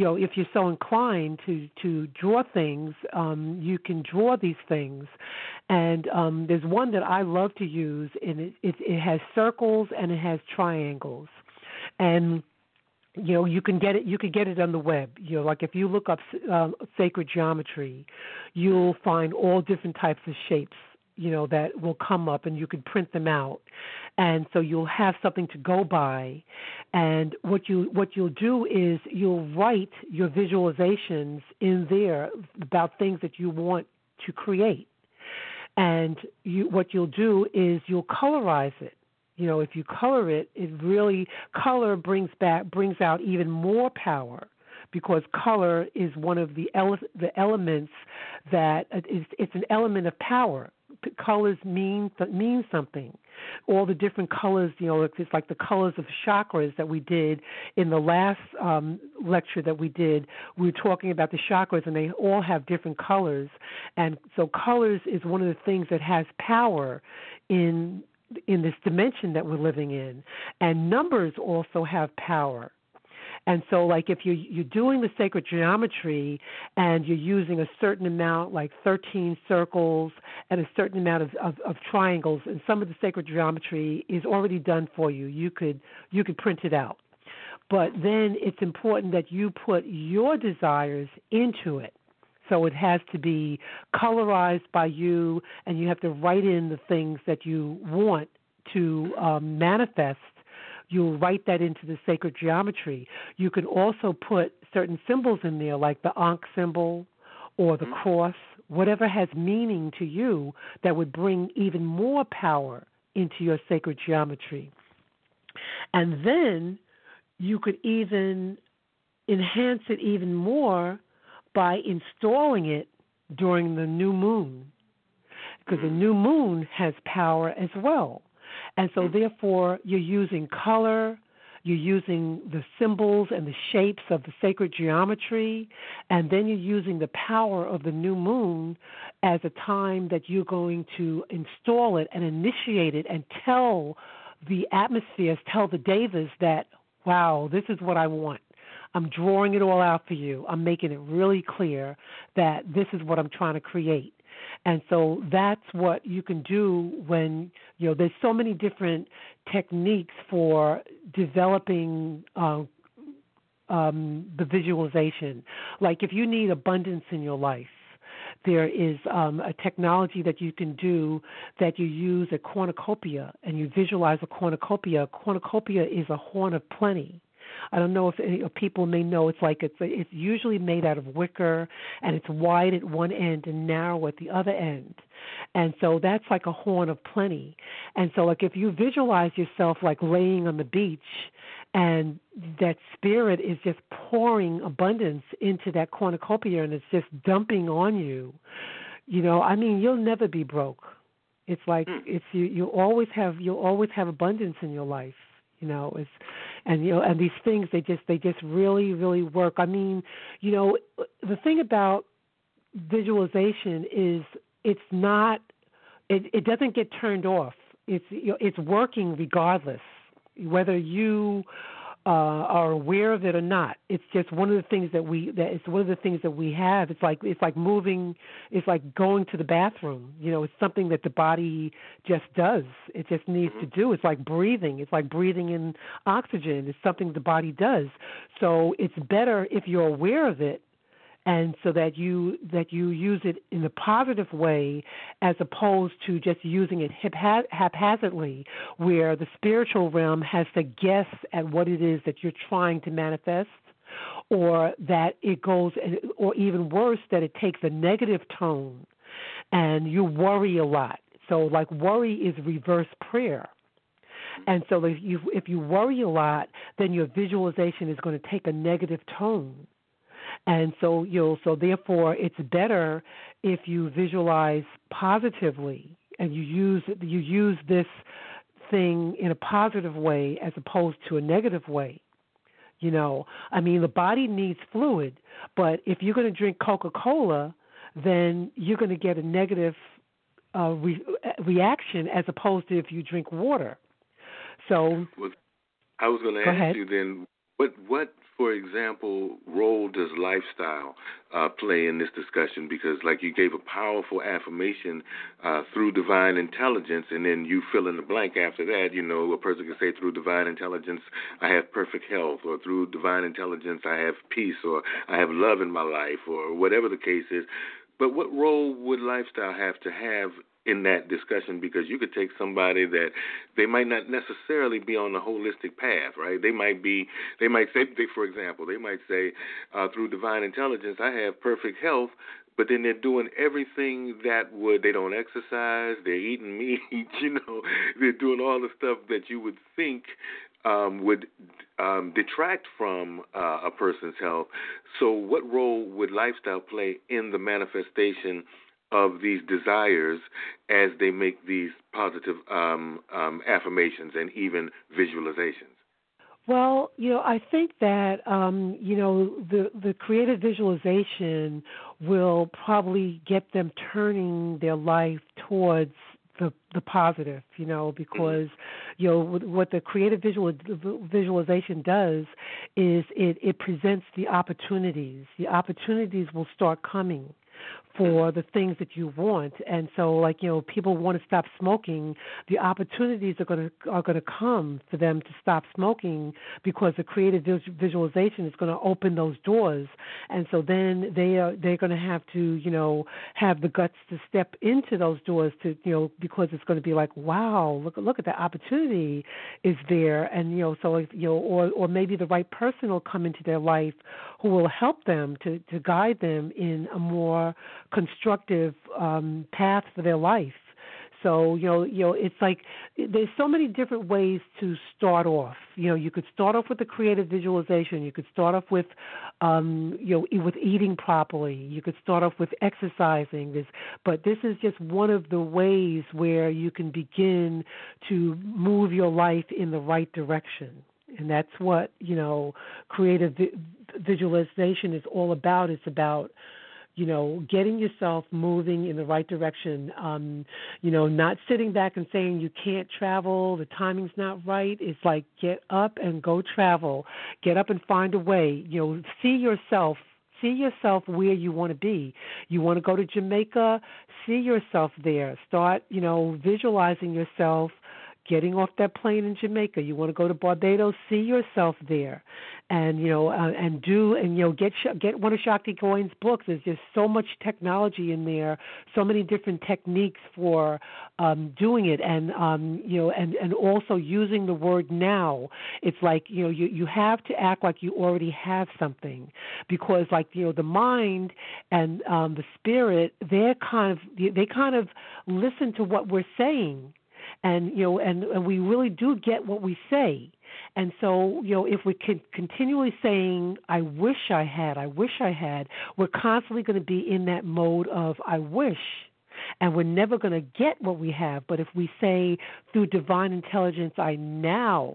so inclined to draw things, you can draw these things. And there's one that I love to use, and it has circles and it has triangles, and you can get it. You could get it on the web. Like if you look up sacred geometry, you'll find all different types of shapes. That will come up, and you can print them out, and so you'll have something to go by. And what you'll do is you'll write your visualizations in there about things that you want to create. And what you'll do is you'll colorize it. If you color it, color brings out even more power, because color is one of the elements that it's an element of power. Colors mean something. All the different colors, it's like the colors of chakras that we did in the last lecture that we did. We were talking about the chakras, and they all have different colors. And so colors is one of the things that has power in this dimension that we're living in. And numbers also have power. And so, like, if you're doing the sacred geometry and you're using a certain amount, like 13 circles and a certain amount of triangles, and some of the sacred geometry is already done for you. You could print it out. But then it's important that you put your desires into it. So it has to be colorized by you, and you have to write in the things that you want to manifest. You'll write that into the sacred geometry. You can also put certain symbols in there, like the Ankh symbol or the cross, whatever has meaning to you that would bring even more power into your sacred geometry. And then you could even enhance it even more by installing it during the new moon, because the new moon has power as well. And so, therefore, you're using color, you're using the symbols and the shapes of the sacred geometry, and then you're using the power of the new moon as a time that you're going to install it and initiate it and tell the atmospheres, tell the devas that, wow, this is what I want. I'm drawing it all out for you. I'm making it really clear that this is what I'm trying to create. And so that's what you can do when, there's so many different techniques for developing the visualization. Like if you need abundance in your life, there is a technology that you can do that you use a cornucopia, and you visualize a cornucopia. A cornucopia is a horn of plenty. I don't know if any people may know. It's usually made out of wicker, and it's wide at one end and narrow at the other end. And so that's like a horn of plenty. And so, like, if you visualize yourself like laying on the beach, and that spirit is just pouring abundance into that cornucopia, and it's just dumping on you, you'll never be broke. It's like you'll always have abundance in your life. And these things, they just really, really work. I mean, the thing about visualization is it doesn't get turned off. It's working regardless, whether you are aware of it or not. It's just one of the things that we have. It's like moving. It's like going to the bathroom. It's something that the body just does. It just needs to do. It's like breathing. It's like breathing in oxygen. It's something the body does. So it's better if you're aware of it, and so that you use it in a positive way, as opposed to just using it haphazardly, where the spiritual realm has to guess at what it is that you're trying to manifest, or that it goes, or even worse, that it takes a negative tone and you worry a lot. So, like, worry is reverse prayer. And so if you worry a lot, then your visualization is going to take a negative tone. And so therefore it's better if you visualize positively, and you use this thing in a positive way as opposed to a negative way. The body needs fluid, but if you're going to drink Coca-Cola, then you're going to get a negative reaction as opposed to if you drink water. So I was going to ask you then, what, for example, role does lifestyle play in this discussion? Because, like, you gave a powerful affirmation through divine intelligence, and then you fill in the blank after that. A person can say, through divine intelligence, I have perfect health, or through divine intelligence, I have peace, or I have love in my life, or whatever the case is. But what role would lifestyle have in that discussion, because you could take somebody that they might not necessarily be on the holistic path, right? They might say, for example, they might say, through divine intelligence, I have perfect health, but then they're doing everything they don't exercise, they're eating meat, they're doing all the stuff that you would think would detract from a person's health. So what role would lifestyle play in the manifestation of these desires as they make these positive affirmations and even visualizations? Well, I think that the creative visualization will probably get them turning their life towards the positive, because what the creative visualization does is it presents the opportunities. The opportunities will start coming for the things that you want. And so, people want to stop smoking, the opportunities are going to come for them to stop smoking, because the creative visualization is going to open those doors. And so then they're going to have to have the guts to step into those doors because it's going to be like, wow, look at the opportunity is there. And or maybe the right person will come into their life who will help them to guide them in a more constructive path for their life. So it's like there's so many different ways to start off. You could start off with the creative visualization. You could start off with with eating properly. You could start off with exercising. But this is just one of the ways where you can begin to move your life in the right direction. And that's what creative visualization is all about. It's about getting yourself moving in the right direction, not sitting back and saying you can't travel, the timing's not right. It's like, get up and go travel. Get up and find a way. See yourself where you want to be. You want to go to Jamaica, see yourself there. Start, visualizing yourself getting off that plane in Jamaica. You want to go to Barbados, see yourself there. And get one of Shakti Gawain's books. There's just so much technology in there, so many different techniques for doing it, and also using the word now. It's like you have to act like you already have something, because the mind and the spirit, they kind of listen to what we're saying. And and we really do get what we say. And so, if we can continually saying, I wish I had, we're constantly going to be in that mode of I wish, and we're never going to get what we have. But if we say through divine intelligence, I now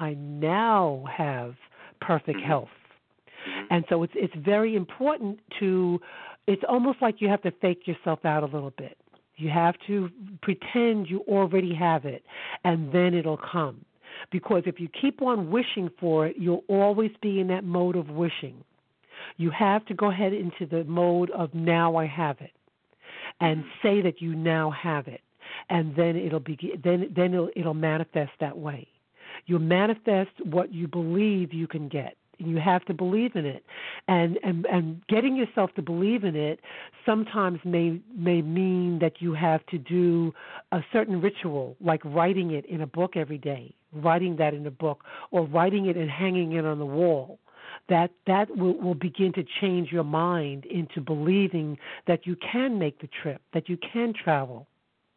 have perfect health. And so it's very important it's almost like you have to fake yourself out a little bit. You have to pretend you already have it, and then it'll come. Because if you keep on wishing for it, you'll always be in that mode of wishing. You have to go ahead into the mode of now I have it, and say that you now have it, and then it'll manifest that way. You'll manifest what you believe you can get. You have to believe in it, and getting yourself to believe in it sometimes may mean that you have to do a certain ritual, like writing it in a book every day, writing that in a book, or writing it and hanging it on the wall. That will begin to change your mind into believing that you can make the trip, that you can travel.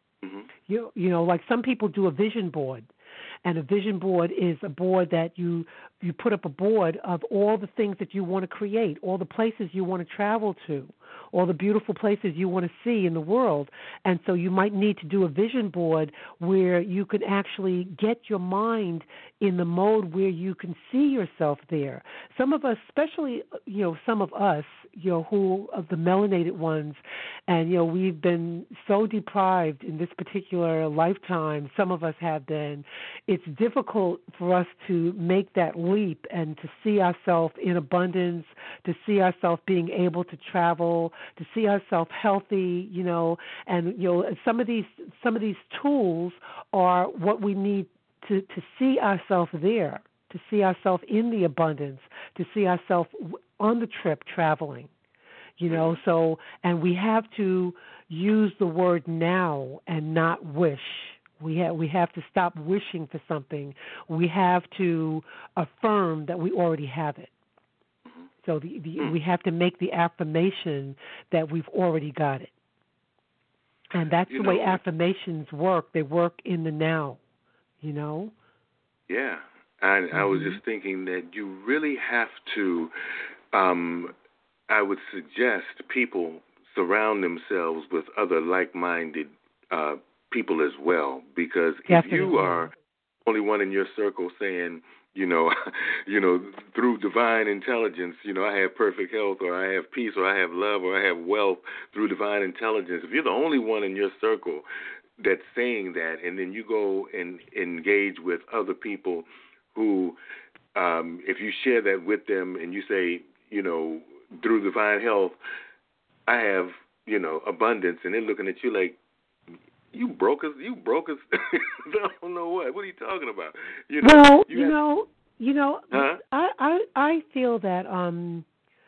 Like some people do a vision board. And a vision board is a board that you put up a board of all the things that you want to create, all the places you want to travel to, all the beautiful places you want to see in the world. And so you might need to do a vision board where you can actually get your mind in the mode where you can see yourself there. Some of us, especially, some of us, who of the melanated ones, and, we've been so deprived in this particular lifetime, some of us have been, it's difficult for us to make that leap and to see ourselves in abundance, to see ourselves being able to travel, to see ourselves healthy, and some of these tools are what we need to see ourselves there, to see ourselves in the abundance, to see ourselves on the trip traveling. You know, so, and we have to use the word now and not wish. We have to stop wishing for something. We have to affirm that we already have it. So we have to make the affirmation that we've already got it. And that's the way affirmations work. They work in the now, you know? Yeah. I was just thinking that you really have to, I would suggest people surround themselves with other like-minded people as well, because if you are only one in your circle saying, through divine intelligence, I have perfect health, or I have peace, or I have love, or I have wealth through divine intelligence, if you're the only one in your circle that's saying that, and then you go and engage with other people who, if you share that with them and you say, through divine health, I have, abundance, and they're looking at you like, you broke us. I don't know what. What are you talking about? I feel that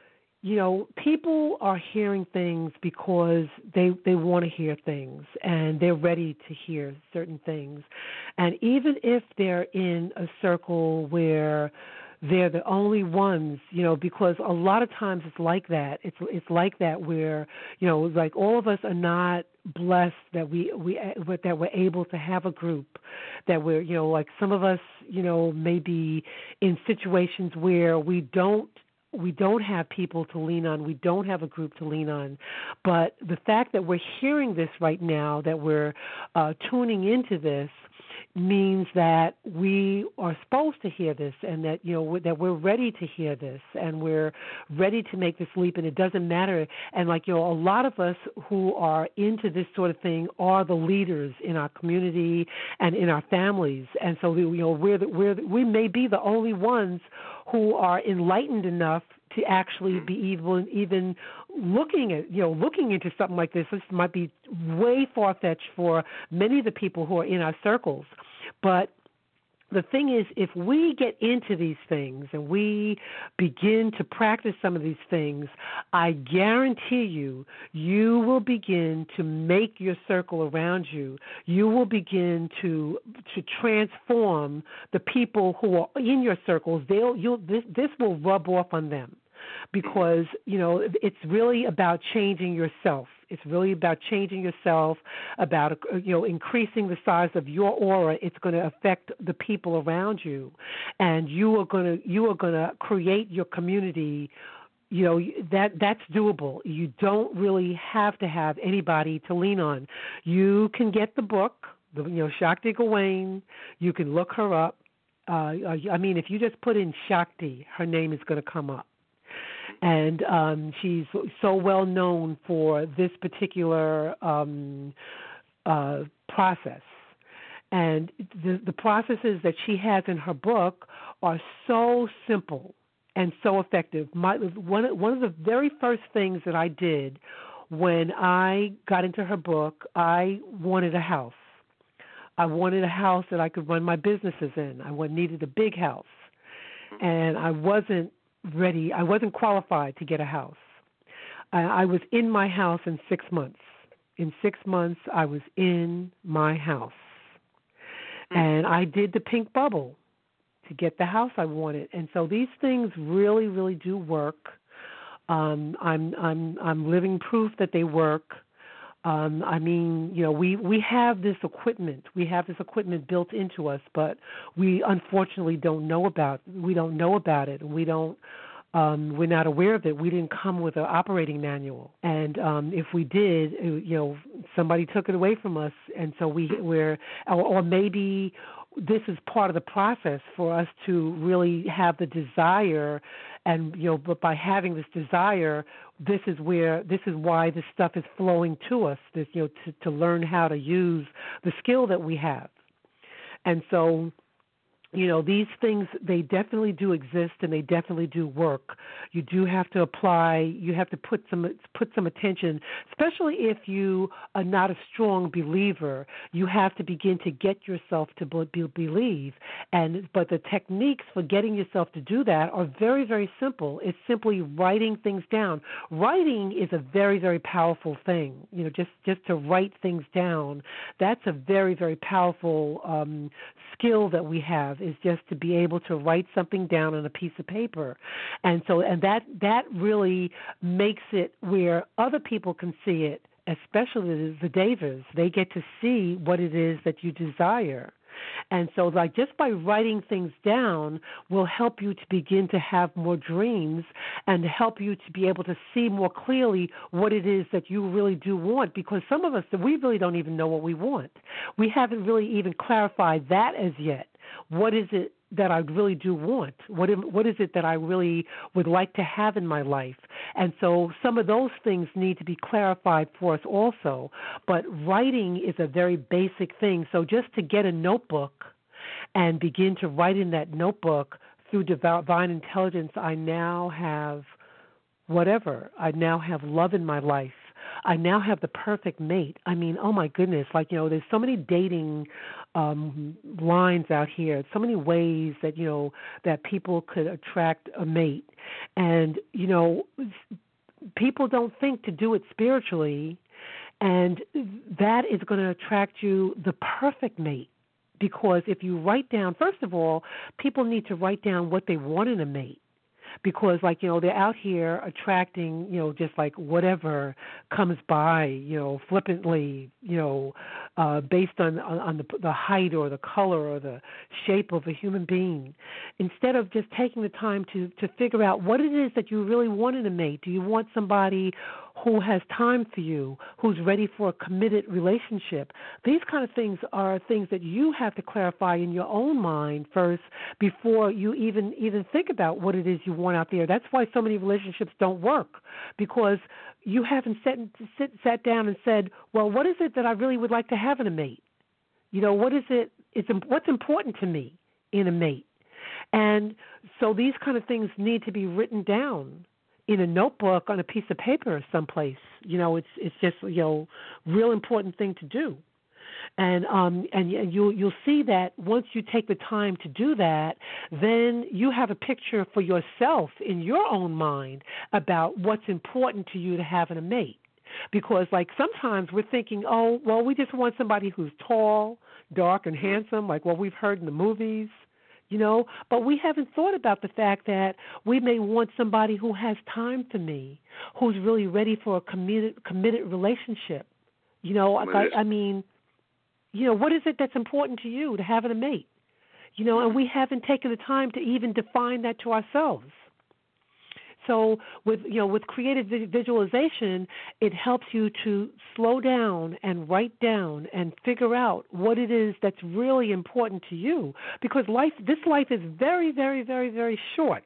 people are hearing things because they want to hear things, and they're ready to hear certain things. And even if they're in a circle where they're the only ones, because a lot of times it's like that. It's like that where, like all of us are not blessed that that we're able to have a group, that we're, like some of us, may be in situations where we don't have people to lean on. We don't have a group to lean on. But the fact that we're hearing this right now, that we're tuning into this, means that we are supposed to hear this, and that that we're ready to hear this, and we're ready to make this leap. And it doesn't matter. And a lot of us who are into this sort of thing are the leaders in our community and in our families. And so we may be the only ones who are enlightened enough to actually be even looking into something like this. This might be way far-fetched for many of the people who are in our circles. But the thing is, if we get into these things and we begin to practice some of these things, I guarantee you will begin to make your circle around you. You will begin to transform the people who are in your circles. This will rub off on them, because it's really about changing yourself. It's really about changing yourself, about increasing the size of your aura. It's going to affect the people around you, and you are going to create your community. That's doable. You don't really have to have anybody to lean on. You can get the book, Shakti Gawain. You can look her up. If you just put in Shakti, her name is going to come up. And she's so well known for this particular process. And the processes that she has in her book are so simple and so effective. One of the very first things that I did when I got into her book, I wanted a house. I wanted a house that I could run my businesses in. I needed a big house. And I wasn't ready. I wasn't qualified to get a house. I was in my house in 6 months. In 6 months, I was in my house. And I did the pink bubble to get the house I wanted. And so these things really, really do work. I'm living proof that they work. We have this equipment. We have this equipment built into us, but we unfortunately don't know about it. We don't know about it. We don't. We're not aware of it. We didn't come with an operating manual, and if we did, somebody took it away from us, and so or maybe this is part of the process for us to really have the desire, and but by having this desire, this is why this stuff is flowing to us. This to learn how to use the skill that we have, and so these things, they definitely do exist and they definitely do work. You do have to apply, you have to put some attention, especially if you are not a strong believer. You have to begin to get yourself to believe. But the techniques for getting yourself to do that are very, very simple. It's simply writing things down. Writing is a very, very powerful thing. Just to write things down, that's a very, very powerful skill that we have, is just to be able to write something down on a piece of paper. And that really makes it where other people can see it, especially the Devas. They get to see what it is that you desire. And so just by writing things down will help you to begin to have more dreams and help you to be able to see more clearly what it is that you really do want, because some of us, we really don't even know what we want. We haven't really even clarified that as yet. What is it that I really do want? What is it that I really would like to have in my life? And so some of those things need to be clarified for us also. But writing is a very basic thing. So just to get a notebook and begin to write in that notebook, through divine intelligence, I now have whatever. I now have love in my life. I now have the perfect mate. I mean, oh my goodness, there's so many dating lines out here, so many ways that, that people could attract a mate. And, people don't think to do it spiritually, and that is going to attract you the perfect mate. Because if you write down, first of all, people need to write down what they want in a mate. Because, they're out here attracting, just like whatever comes by, flippantly, based on the height or the color or the shape of a human being. Instead of just taking the time to figure out what it is that you really want in a mate. Do you want somebody who has time for you, who's ready for a committed relationship? These kind of things are things that you have to clarify in your own mind first before you even think about what it is you want out there. That's why so many relationships don't work, because you haven't sat down and said, well, what is it that I really would like to have in a mate? What is it? What's important to me in a mate? And so these kind of things need to be written down in a notebook, on a piece of paper someplace. It's just real important thing to do. And you'll see that once you take the time to do that, then you have a picture for yourself in your own mind about what's important to you to have in a mate. Because sometimes we're thinking, oh, well, we just want somebody who's tall, dark, and handsome, like what we've heard in the movies. But we haven't thought about the fact that we may want somebody who has time for me, who's really ready for a committed relationship. I mean, what is it that's important to you to have in a mate? And we haven't taken the time to even define that to ourselves. So with creative visualization, it helps you to slow down and write down and figure out what it is that's really important to you. Because this life is very, very, very, very short.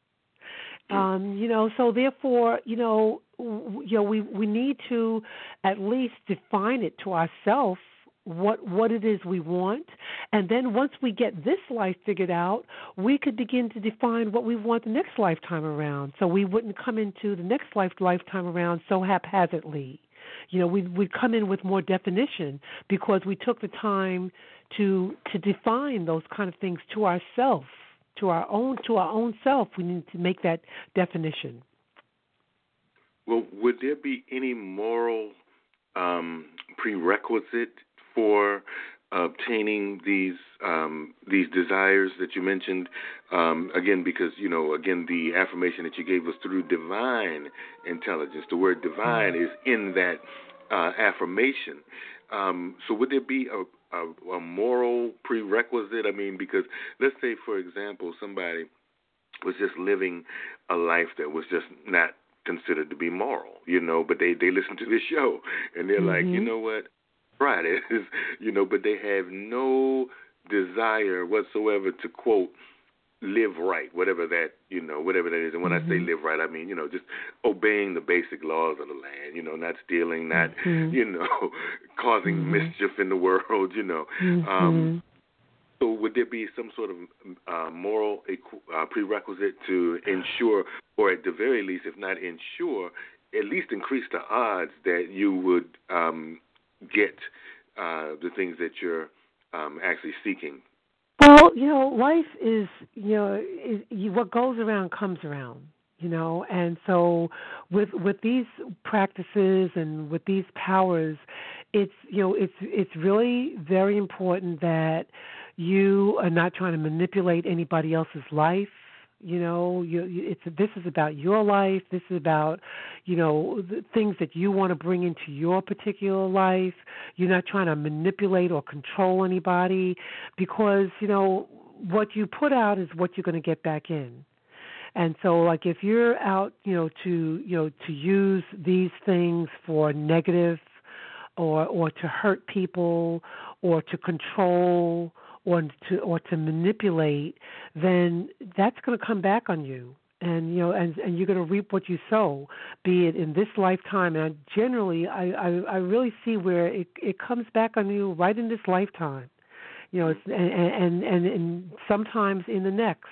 So therefore, we need to at least define it to ourselves, what it is we want, and then once we get this life figured out, we could begin to define what we want the next lifetime around, so we wouldn't come into the next lifetime around so haphazardly. We'd come in with more definition because we took the time to define those kind of things to ourselves, to our own self. We need to make that definition. Well, would there be any moral prerequisite for obtaining these desires that you mentioned? Again, because the affirmation that you gave was through divine intelligence. The word divine is in that affirmation. So would there be a moral prerequisite? I mean, because let's say, for example, somebody was just living a life that was just not considered to be moral, but they listen to this show and they're like, you know what? Right, it is, but they have no desire whatsoever to, quote, live right, whatever that is. And when I say live right, I mean, just obeying the basic laws of the land, not stealing, not, causing mischief in the world, So would there be some sort of moral prerequisite to ensure, or at the very least, if not ensure, at least increase the odds that you would get the things that you're actually seeking? Well, life is, what goes around comes around, and so with these practices and with these powers, it's really very important that you are not trying to manipulate anybody else's life. This is about your life. This is about, the things that you want to bring into your particular life. You're not trying to manipulate or control anybody, because, what you put out is what you're going to get back in. And so, like, if you're out, to use these things for negative, or to hurt people, or to control, or to manipulate, then that's going to come back on you, and and you're going to reap what you sow, be it in this lifetime. And generally, I really see where it comes back on you right in this lifetime, it's, and sometimes in the next,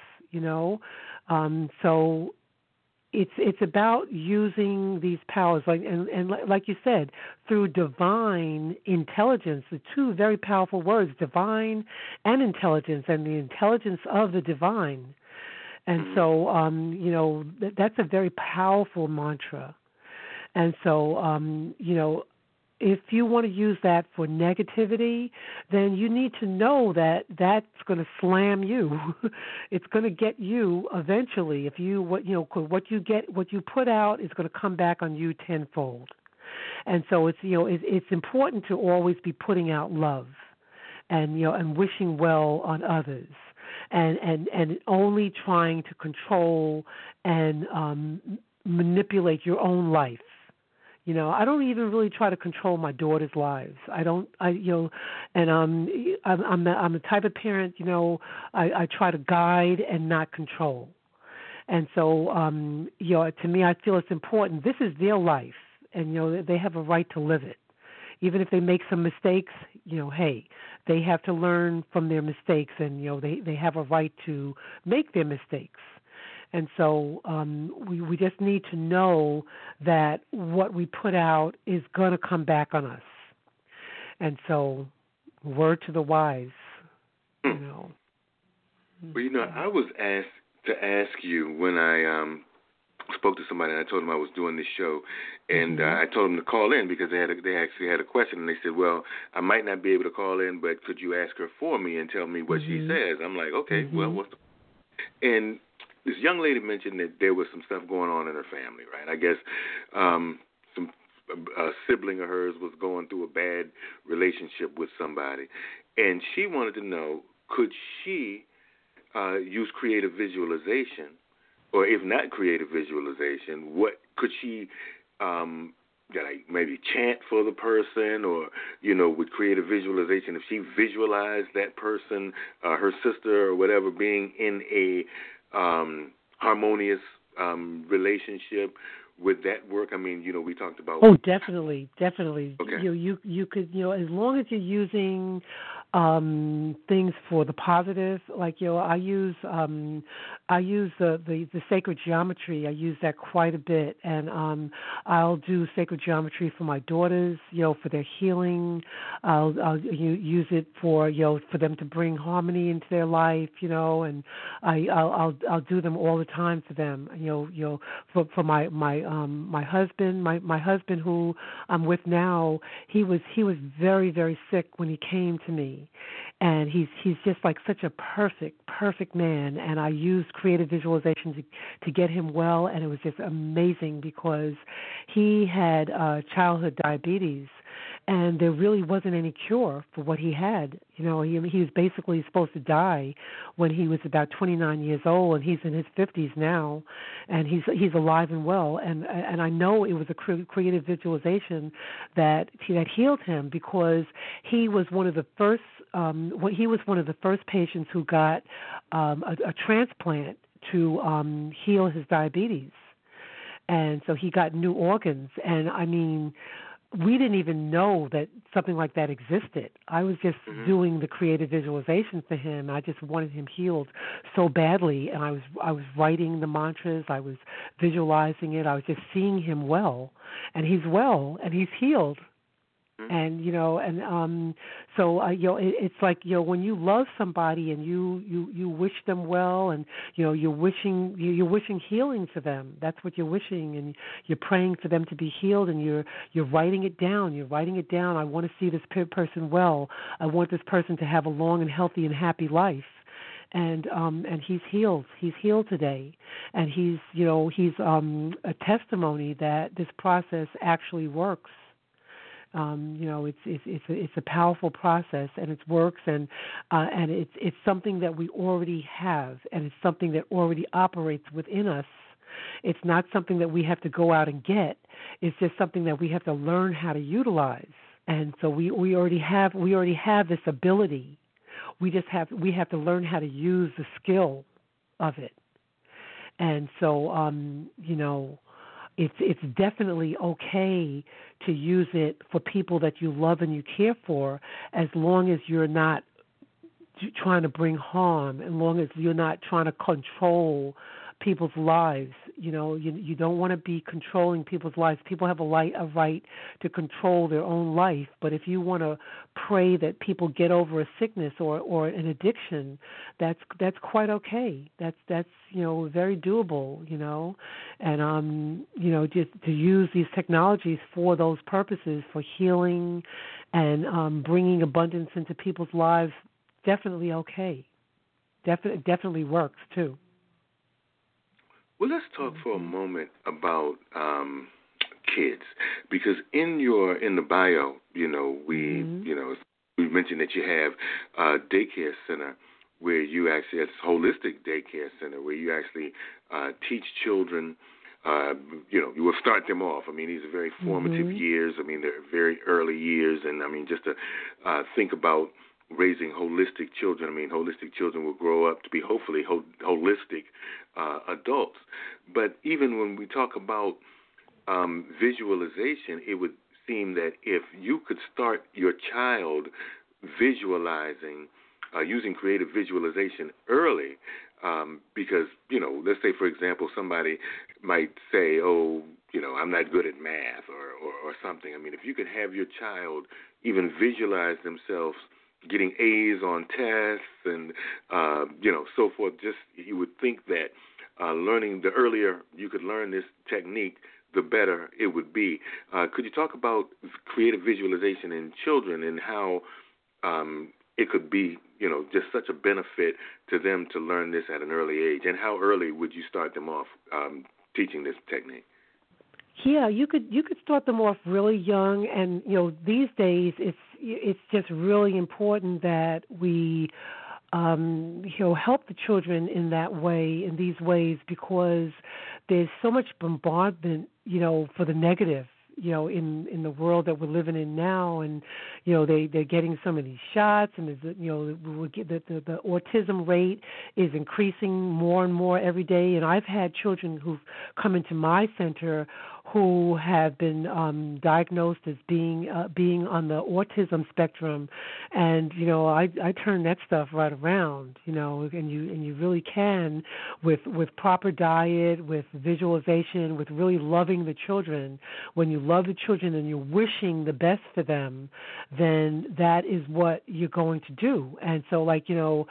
so. It's about using these powers, and like you said, through divine intelligence. The two very powerful words, divine and intelligence, and the intelligence of the divine. And so, that's a very powerful mantra. And so, if you want to use that for negativity, then you need to know that that's going to slam you. It's going to get you eventually. If what you put out is going to come back on you tenfold. And so it's important to always be putting out love, and wishing well on others, and only trying to control and manipulate your own life. I don't even really try to control my daughters' lives. And I'm the type of parent, I try to guide and not control. And so, to me, I feel it's important. This is their life, and they have a right to live it. Even if they make some mistakes, hey, they have to learn from their mistakes, and they have a right to make their mistakes. And so we just need to know that what we put out is going to come back on us. And so, word to the wise, Well, I was asked to ask you when I spoke to somebody, and I told them I was doing this show, and I told them to call in because they actually had a question, and they said, well, I might not be able to call in, but could you ask her for me and tell me what she says? I'm like, okay, well, what's the... And this young lady mentioned that there was some stuff going on in her family, right? I guess a sibling of hers was going through a bad relationship with somebody, and she wanted to know, could she use creative visualization, or if not creative visualization, what could she maybe chant for the person, or with creative visualization, if she visualized that person, her sister or whatever, being in a harmonious relationship, would that work? I mean, we talked about... Oh, definitely. Okay. You could, as long as you're using things for the positive, like I use the sacred geometry. I use that quite a bit, and I'll do sacred geometry for my daughters, for their healing. I'll use it for for them to bring harmony into their life, and I'll do them all the time for them, for my husband, my husband who I'm with now. He was very, very sick when he came to me. And he's just like such a perfect man, and I used creative visualization to get him well, and it was just amazing because he had childhood diabetes, and there really wasn't any cure for what he had. He was basically supposed to die when he was about 29 years old, and he's in his 50s now, and he's alive and well. And I know it was a creative visualization that healed him, because he was one of the first patients who got a transplant to heal his diabetes, and so he got new organs. And I mean, we didn't even know that something like that existed. I was just doing the creative visualization for him. I just wanted him healed so badly, and I was writing the mantras. I was visualizing it. I was just seeing him well, and he's well, and he's healed. And so it's like when you love somebody and you wish them well, and you're wishing healing for them. That's what you're wishing, and you're praying for them to be healed, and you're writing it down. You're writing it down. I want to see this person well. I want this person to have a long and healthy and happy life. And he's healed. He's healed today, and he's a testimony that this process actually works. It's a powerful process, and it works, and it's something that we already have, and it's something that already operates within us. It's not something that we have to go out and get. It's just something that we have to learn how to utilize. And so we already have this ability. We have to learn how to use the skill of it. And so it's definitely okay to use it for people that you love and you care for, as long as you're not trying to bring harm, as long as you're not trying to control people's lives. You don't want to be controlling people's lives. People have a right to control their own life. But if you want to pray that people get over a sickness or an addiction, that's quite okay. That's very doable. And just to use these technologies for those purposes, for healing and bringing abundance into people's lives, definitely okay. Definitely works too. Well, let's talk for a moment about kids, because in the bio, we mentioned that you have a daycare center where you actually, it's a holistic daycare center where you actually teach children. You will start them off. I mean, these are very formative years. I mean, they're very early years, and I mean, just to think about raising holistic children. I mean, holistic children will grow up to be hopefully holistic adults. But even when we talk about visualization, it would seem that if you could start your child visualizing, using creative visualization early, because, let's say, for example, somebody might say, I'm not good at math or something. I mean, if you could have your child even visualize themselves getting A's on tests and, so forth, just you would think that learning, the earlier you could learn this technique, the better it would be. Could you talk about creative visualization in children and how it could be, just such a benefit to them to learn this at an early age? And how early would you start them off teaching this technique? Yeah, you could start them off really young, and these days it's just really important that we help the children in that way, in these ways, because there's so much bombardment, for the negative, in the world that we're living in now, and they're getting some of these shots, and the autism rate is increasing more and more every day. And I've had children who've come into my center who have been diagnosed as being on the autism spectrum, and I turn that stuff right around, and you really can with proper diet, with visualization, with really loving the children. When you love the children and you're wishing the best for them, then that is what you're going to do. And so, if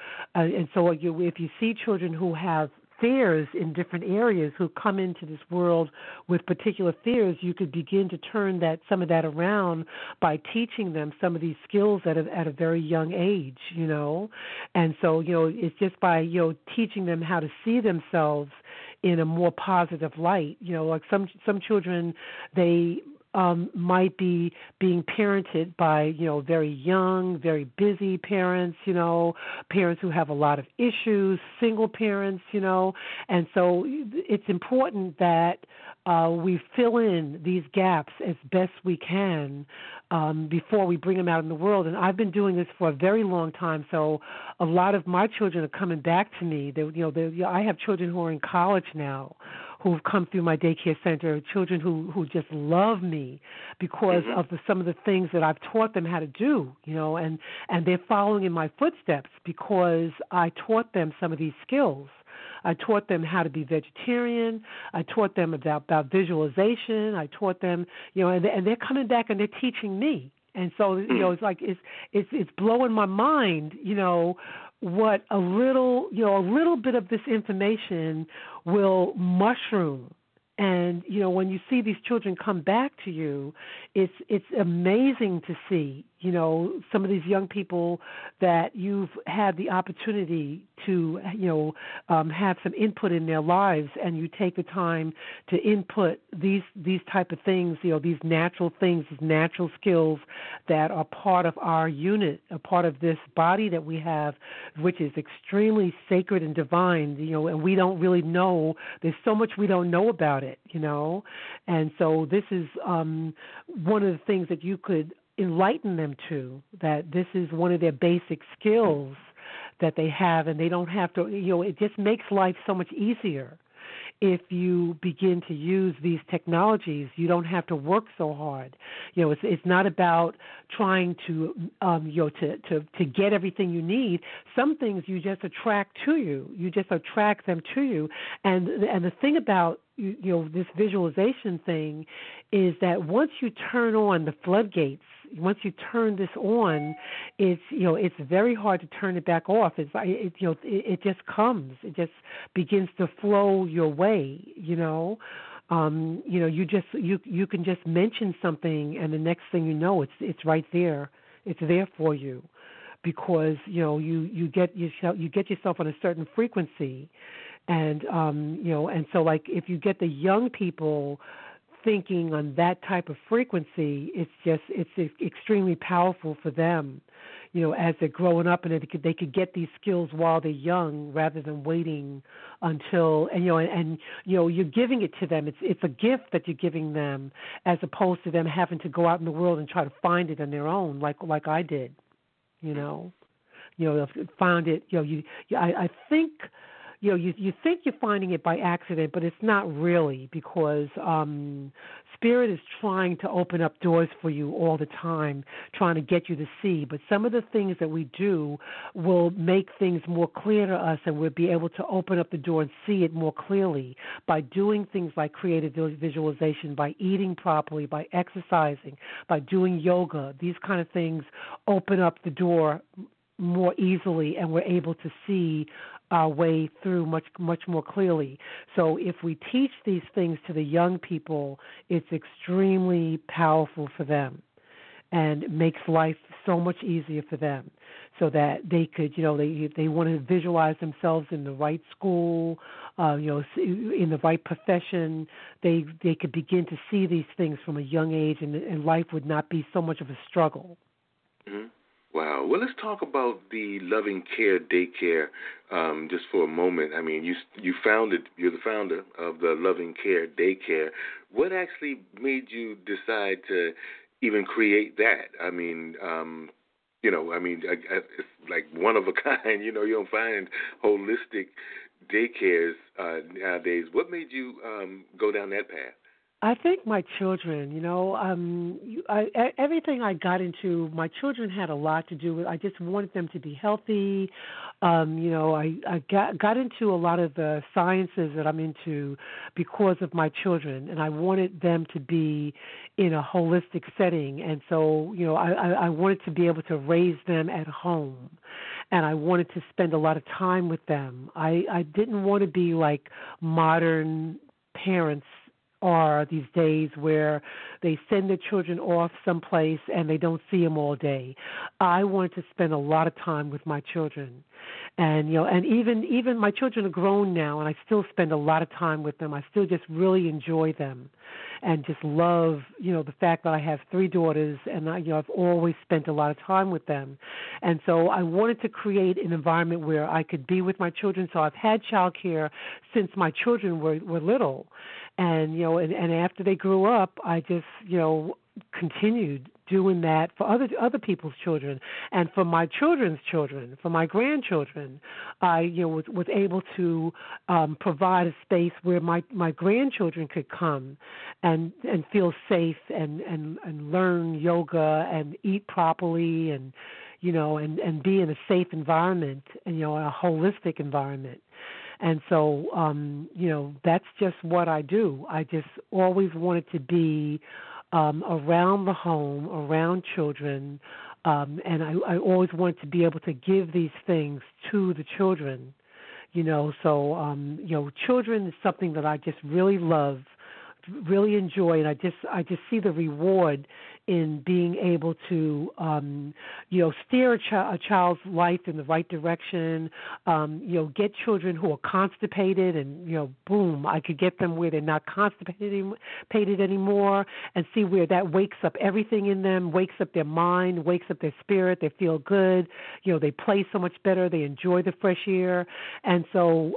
you see children who have fears in different areas, who come into this world with particular fears, you could begin to turn some of that around by teaching them some of these skills at a very young age, And so, it's just by, teaching them how to see themselves in a more positive light. Like some children, they might be being parented by, very young, very busy parents, parents who have a lot of issues, single parents, and so it's important that we fill in these gaps as best we can before we bring them out in the world. And I've been doing this for a very long time, so a lot of my children are coming back to me. I have children who are in college now who've come through my daycare center, children who just love me because of some of the things that I've taught them how to do, and they're following in my footsteps because I taught them some of these skills. I taught them how to be vegetarian. I taught them about visualization. I taught them, and they're coming back and they're teaching me. And so, it's like it's blowing my mind, what a little bit of this information will mushroom. And, when you see these children come back to you, it's amazing to see, some of these young people that you've had the opportunity to, have some input in their lives, and you take the time to input these type of things, these natural things, these natural skills that are part of our unit, a part of this body that we have, which is extremely sacred and divine, and we don't really know. There's so much we don't know about it, and so this is one of the things that you could enlighten them to, that this is one of their basic skills that they have, and they don't have to, it just makes life so much easier. If you begin to use these technologies, you don't have to work so hard. It's not about trying to to get everything you need. Some things you just attract to you. You just attract them to you. And the thing about this visualization thing is that once you turn on the floodgates, once you turn this on, it's very hard to turn it back off. It just comes. It just begins to flow your way. You can just mention something, and the next thing you know, it's right there. It's there for you, because you get yourself on a certain frequency, and and so, like, if you get the young people thinking on that type of frequency, it's extremely powerful for them, as they're growing up, and they could get these skills while they're young rather than waiting until, and you're giving it to them. It's a gift that you're giving them, as opposed to them having to go out in the world and try to find it on their own, like I did. Found it. I think. You think you're finding it by accident, but it's not really, because Spirit is trying to open up doors for you all the time, trying to get you to see. But some of the things that we do will make things more clear to us, and we'll be able to open up the door and see it more clearly by doing things like creative visualization, by eating properly, by exercising, by doing yoga. These kind of things open up the door more easily, and we're able to see our way through much more clearly. So if we teach these things to the young people, it's extremely powerful for them, and it makes life so much easier for them, so that they could, if they want to visualize themselves in the right school, in the right profession, they could begin to see these things from a young age, and life would not be so much of a struggle. Mm-hmm. Wow. Well, let's talk about the Loving Care Daycare just for a moment. I mean, you're the founder of the Loving Care Daycare. What actually made you decide to even create that? I mean, it's like one of a kind. You don't find holistic daycares nowadays. What made you go down that path? I think my children, everything I got into, my children had a lot to do with. I just wanted them to be healthy. I got into a lot of the sciences that I'm into because of my children, and I wanted them to be in a holistic setting. And so, I wanted to be able to raise them at home, and I wanted to spend a lot of time with them. I didn't want to be like modern parents are these days, where they send their children off someplace and they don't see them all day. I wanted to spend a lot of time with my children. And and even my children are grown now, and I still spend a lot of time with them. I still just really enjoy them, and just love the fact that I have 3 daughters, and I've always spent a lot of time with them. And so I wanted to create an environment where I could be with my children. So I've had child care since my children were little, and and after they grew up, I just continued doing that for other people's children, and for my children's children, for my grandchildren. I was able to provide a space where my grandchildren could come and feel safe and learn yoga and eat properly and and be in a safe environment and a holistic environment. And so, that's just what I do. I just always wanted to be around the home, around children, and I always wanted to be able to give these things to the children. So children is something that I just really love, really enjoy, and I just see the reward in being able to steer a child's life in the right direction. Get children who are constipated, and boom, I could get them where they're not constipated anymore, and see where that wakes up everything in them, wakes up their mind, wakes up their spirit. They feel good. They play so much better. They enjoy the fresh air, and so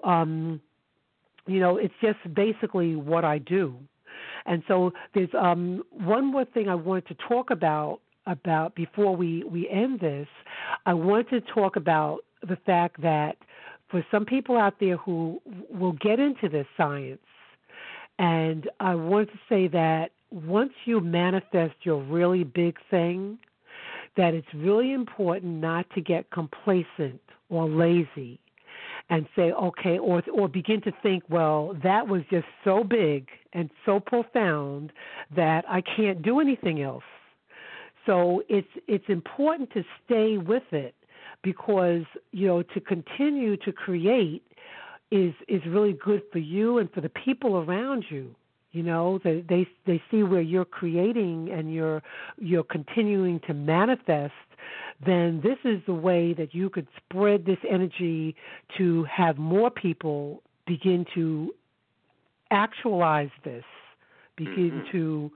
it's just basically what I do. And so there's one more thing I wanted to talk about before we end this. I wanted to talk about the fact that for some people out there who will get into this science, and I wanted to say that once you manifest your really big thing, that it's really important not to get complacent or lazy and say, okay, or begin to think, well, that was just so big and so profound that I can't do anything else. So it's important to stay with it, because to continue to create is really good for you and for the people around you. They see where you're creating and you're continuing to manifest. Then this is the way that you could spread this energy to have more people begin to actualize this, begin to,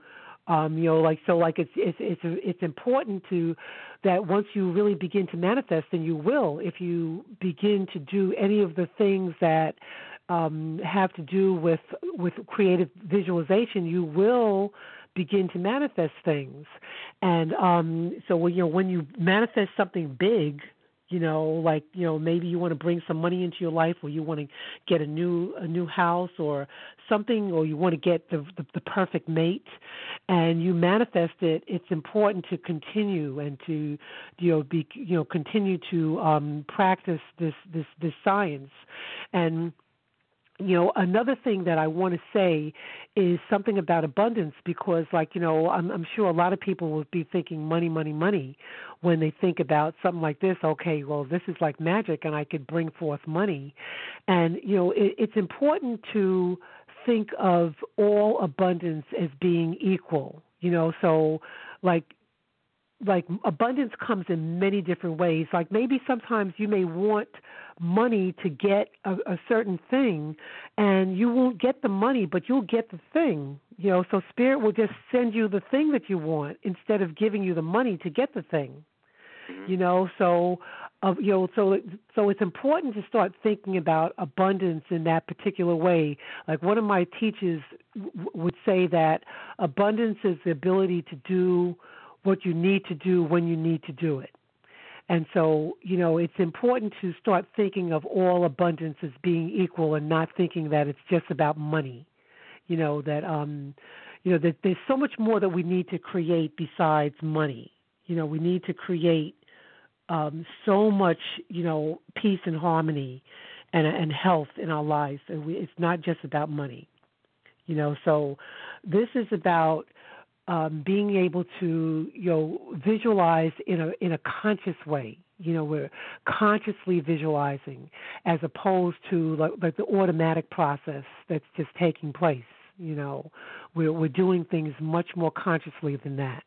it's important to that once you really begin to manifest, and you will, if you begin to do any of the things that have to do with creative visualization, you will begin to manifest things. And so when you manifest something big, maybe you want to bring some money into your life, or you want to get a new house or something, or you want to get the perfect mate, and you manifest it, it's important to continue and to continue to practice this science. And another thing that I want to say is something about abundance, because, I'm sure a lot of people will be thinking money, money, money when they think about something like this. Okay, well, this is like magic, and I could bring forth money. And, it's important to think of all abundance as being equal, so like abundance comes in many different ways. Like maybe sometimes you may want money to get a certain thing, and you won't get the money, but you'll get the thing. So Spirit will just send you the thing that you want instead of giving you the money to get the thing. So it's important to start thinking about abundance in that particular way. Like one of my teachers would say that abundance is the ability to do what you need to do when you need to do it. And so, it's important to start thinking of all abundance as being equal, and not thinking that it's just about money. That there's so much more that we need to create besides money. We need to create so much, peace and harmony and health in our lives. And it's not just about money. So this is about being able to, visualize in a conscious way. We're consciously visualizing, as opposed to like the automatic process that's just taking place. We're doing things much more consciously than that.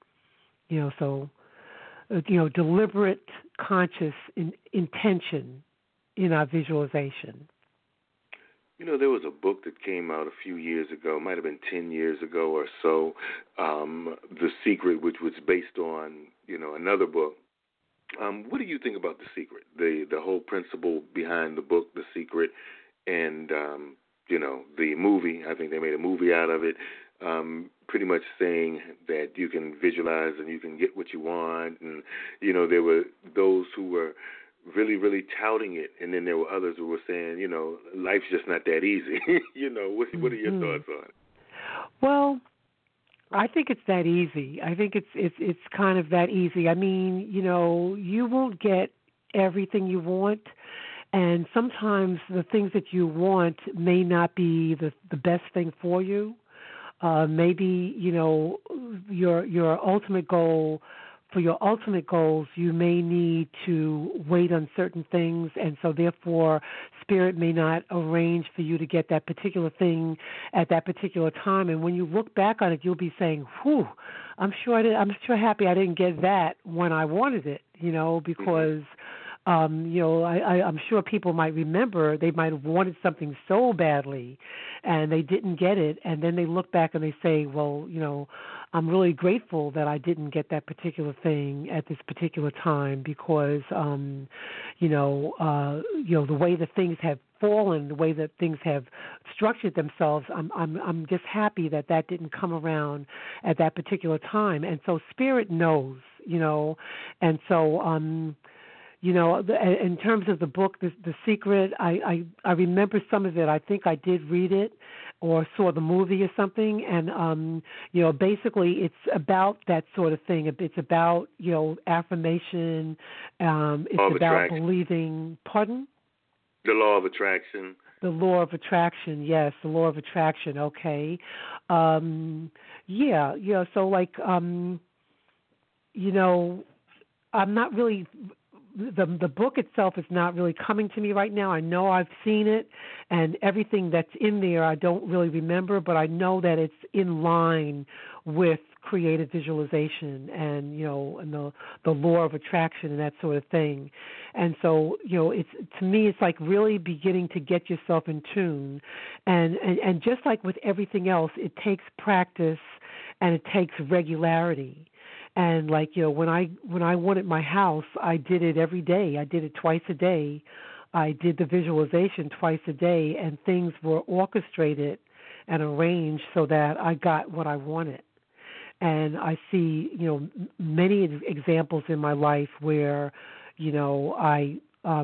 Deliberate, conscious intention in our visualization. There was a book that came out a few years ago, might have been 10 years ago or so, The Secret, which was based on, another book. What do you think about The Secret, the whole principle behind the book, The Secret, and, the movie? I think they made a movie out of it. pretty much saying that you can visualize and you can get what you want. And, you know, there were those who were really, really touting it, and then there were others who were saying, you know, life's just not that easy. You know, what are your thoughts on it? Well, I think it's that easy. I think it's kind of that easy. I mean, you know, you won't get everything you want, and sometimes the things that you want may not be the best thing for you. Maybe, you know, your ultimate goal, for your ultimate goals, you may need to wait on certain things, and so therefore Spirit may not arrange for you to get that particular thing at that particular time. And when you look back on it, you'll be saying, "Whew, I'm sure happy I didn't get that when I wanted it," you know, because you know, I'm sure people might remember they might have wanted something so badly and they didn't get it, and then they look back and they say, well, you know, I'm really grateful that I didn't get that particular thing at this particular time because, you know, the way that things have fallen, the way that things have structured themselves, I'm just happy that didn't come around at that particular time. And so Spirit knows, you know, and so you know, in terms of the book, The Secret, I remember some of it. I think I did read it or saw the movie or something. And, you know, basically it's about that sort of thing. It's about, you know, affirmation. It's about believing. Pardon? The law of attraction. The law of attraction, yes, the law of attraction, okay. Yeah, so like, you know, I'm not really... The book itself is not really coming to me right now. I know I've seen it, and everything that's in there I don't really remember, but I know that it's in line with creative visualization and, you know, and the law of attraction and that sort of thing. And so, you know, it's, to me, it's like really beginning to get yourself in tune. And just like with everything else, it takes practice and it takes regularity. And like, you know, when I wanted my house, I did it every day. I did it twice a day. I did the visualization twice a day, and things were orchestrated and arranged so that I got what I wanted. And I see, you know, many examples in my life where, you know, I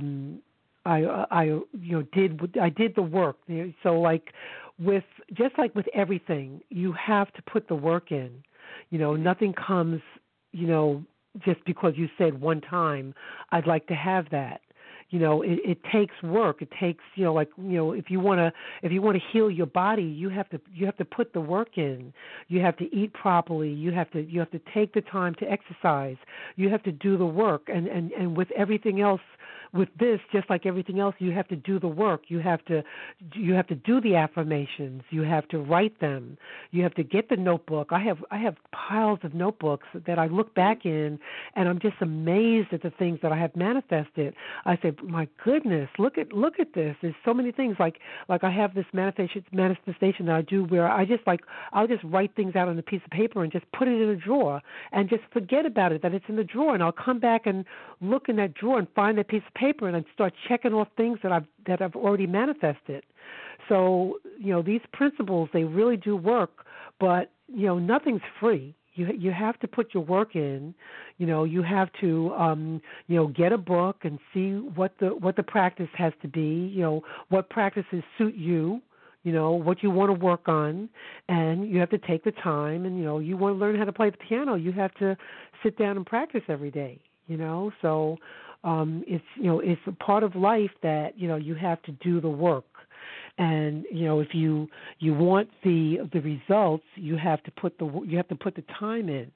did the work. So like just like with everything, you have to put the work in. You know, nothing comes, you know, just because you said one time, I'd like to have that. You know, it takes work. It takes, you know, like, you know, if you want to heal your body, you have to put the work in. You have to eat properly. You have to take the time to exercise. You have to do the work. And with everything else, with this, just like everything else, you have to do the work. You have to do the affirmations. You have to write them. You have to get the notebook. I have piles of notebooks that I look back in, and I'm just amazed at the things that I have manifested. I say, my goodness, look at this. There's so many things. Like I have this manifestation that I do where I'll just write things out on a piece of paper and just put it in a drawer and just forget about it that it's in the drawer, and I'll come back and look in that drawer and find that piece of paper and I'd start checking off things that I've already manifested. So, you know, these principles, they really do work, but, you know, nothing's free. You have to put your work in. You know, you have to you know, get a book and see what the practice has to be, you know, what practices suit you, you know, what you want to work on, and you have to take the time. And, you know, you want to learn how to play the piano, you have to sit down and practice every day, you know. So it's, you know, it's a part of life that, you know, you have to do the work. And, you know, if you want the results, you have to put the time in.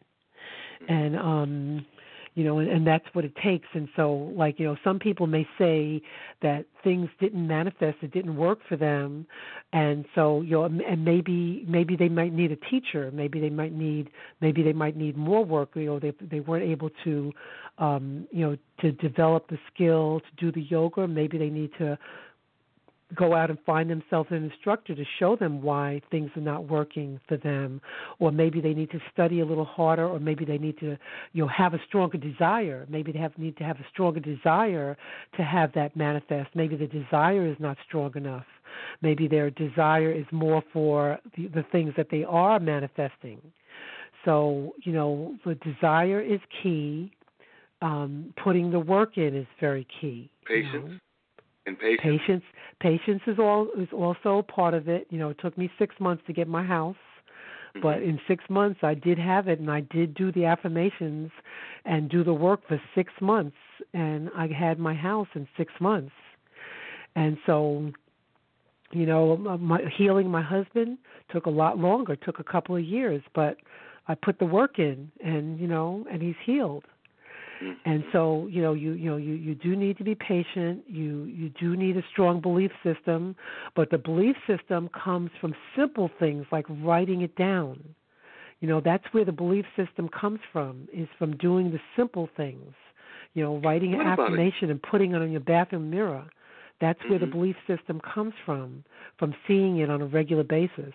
And you know, and that's what it takes. And so, like, you know, some people may say that things didn't manifest, it didn't work for them, and so, you know, and maybe they might need a teacher, maybe they might need more work. You know, they weren't able to, you know, to develop the skill to do the yoga. Maybe they need to go out and find themselves an instructor to show them why things are not working for them, or maybe they need to study a little harder, or maybe they need to, have a stronger desire. Maybe they need to have a stronger desire to have that manifest. Maybe the desire is not strong enough. Maybe their desire is more for the things that they are manifesting. So, the desire is key. Putting the work in is very key. Patience. And patience. Patience is also part of it. It took me 6 months to get my house, but in 6 months I did have it, and I did do the affirmations and do the work for 6 months, and I had my house in 6 months. And so, healing my husband took a lot longer, took a couple of years, but I put the work in, and and he's healed. And so, you do need to be patient. You do need a strong belief system, but the belief system comes from simple things like writing it down. That's where the belief system comes from, is from doing the simple things. Writing an affirmation and putting it on your bathroom mirror. That's where the belief system comes from seeing it on a regular basis.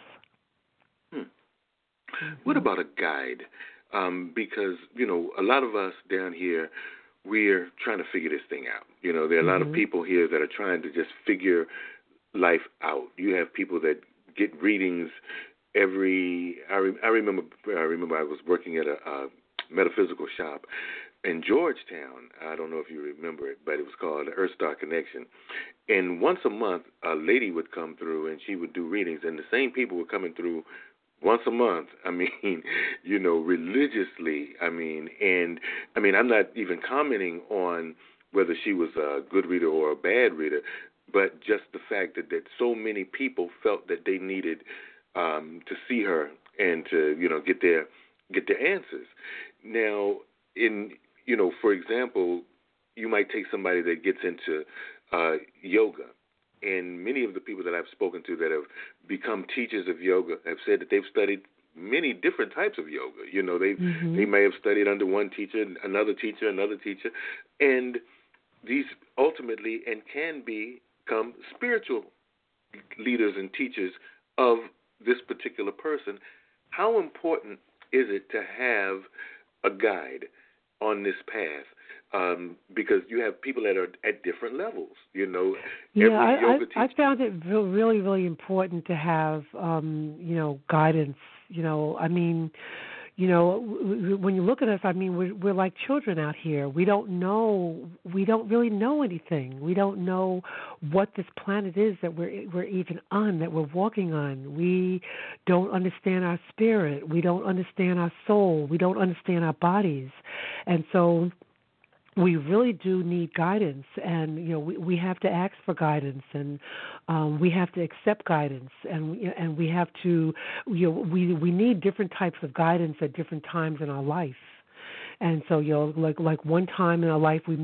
What about a guide? Because, a lot of us down here, we're trying to figure this thing out. There are a lot of people here that are trying to just figure life out. You have people that get readings I remember I was working at a metaphysical shop in Georgetown. I don't know if you remember it, but it was called the Earth Star Connection. And once a month, a lady would come through and she would do readings, and the same people were coming through once a month, religiously, and I'm not even commenting on whether she was a good reader or a bad reader, but just the fact that so many people felt that they needed to see her and to, get their answers. Now, for example, you might take somebody that gets into yoga. And many of the people that I've spoken to that have become teachers of yoga have said that they've studied many different types of yoga. They may have studied under one teacher, another teacher, and these ultimately and can become spiritual leaders and teachers of this particular person. How important is it to have a guide on this path? Because you have people that are at different levels, I found it really, really important to have, guidance. When you look at us, we're like children out here. We don't really know anything. We don't know what this planet is that we're even on, that we're walking on. We don't understand our spirit. We don't understand our soul. We don't understand our bodies. And so we really do need guidance, and we have to ask for guidance, and we have to accept guidance, and we have to we need different types of guidance at different times in our life. And so, like one time in our life, it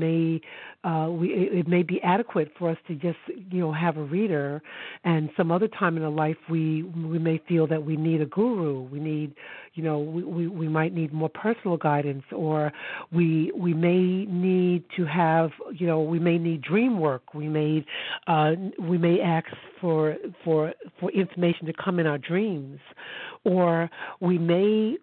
may be adequate for us to just, have a reader, and some other time in our life, we may feel that we need a guru. We need, we might need more personal guidance, or we may need to have, we may need dream work. We may ask for information to come in our dreams, or we may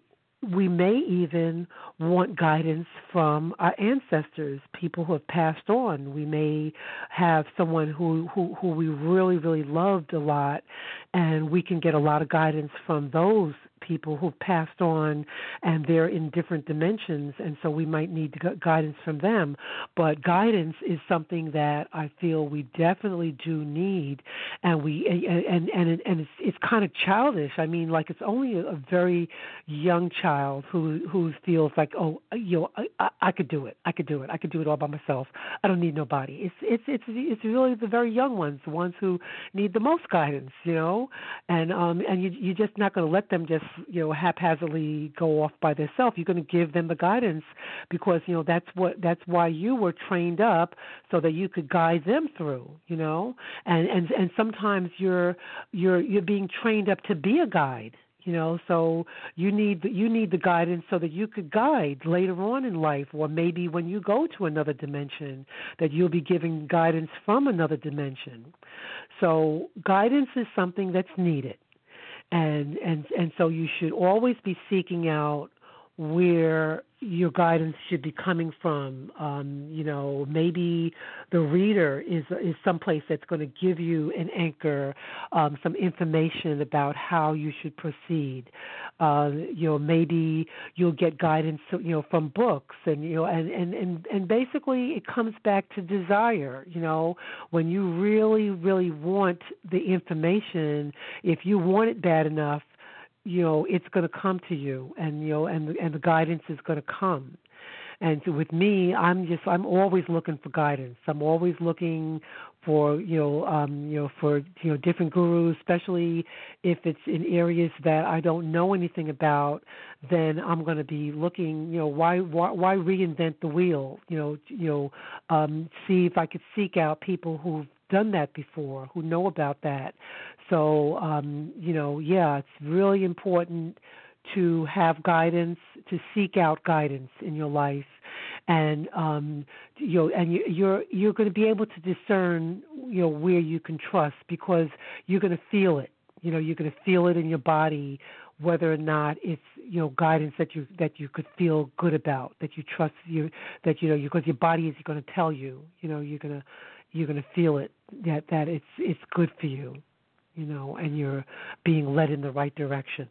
even want guidance from our ancestors, people who have passed on. We may have someone who we really, really loved a lot, and we can get a lot of guidance from those people who've passed on, and they're in different dimensions, and so we might need guidance from them. But guidance is something that I feel we definitely do need, and it's kind of childish. Like it's only a very young child who feels like, I could do it. I could do it all by myself. I don't need nobody. It's really the very young ones, the ones who need the most guidance, and you're just not going to let them just haphazardly go off by themselves. You're going to give them the guidance because that's why you were trained up, so that you could guide them through, and sometimes you're being trained up to be a guide. So you need the guidance so that you could guide later on in life, or maybe when you go to another dimension, that you'll be giving guidance from another dimension. So guidance is something that's needed, and so you should always be seeking out where your guidance should be coming from. Maybe the reader is someplace that's going to give you an anchor, some information about how you should proceed. Maybe you'll get guidance, from books, and basically it comes back to desire. When you really, really want the information, if you want it bad enough, it's going to come to you, and the guidance is going to come. And so with me, I'm always looking for guidance. I'm always looking for different gurus, especially if it's in areas that I don't know anything about. Then I'm going to be looking. Why reinvent the wheel? See if I could seek out people who've done that before, who know about that. So, it's really important to have guidance, to seek out guidance in your life, and you're going to be able to discern, where you can trust, because you're going to feel it. You're going to feel it in your body, whether or not it's guidance that you could feel good about, that you trust, because your body is going to tell you. You're going to feel it, that it's good for you, and you're being led in the right direction.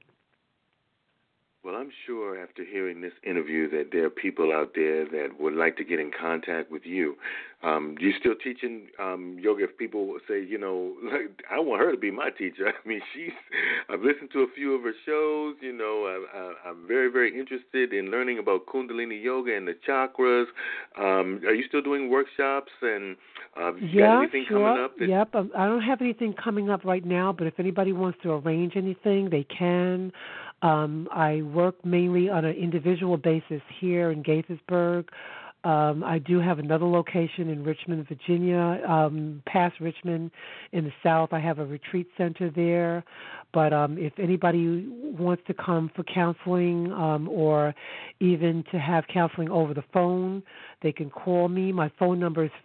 Well, I'm sure after hearing this interview that there are people out there that would like to get in contact with you. You still teaching yoga? If people say, I want her to be my teacher. I mean, I've listened to a few of her shows. I'm very, very interested in learning about Kundalini yoga and the chakras. Are you still doing workshops? And got anything coming up? Yep. I don't have anything coming up right now, but if anybody wants to arrange anything, they can. I work mainly on an individual basis here in Gaithersburg. I do have another location in Richmond, Virginia, past Richmond in the south. I have a retreat center there. But if anybody wants to come for counseling or even to have counseling over the phone, they can call me. My phone number is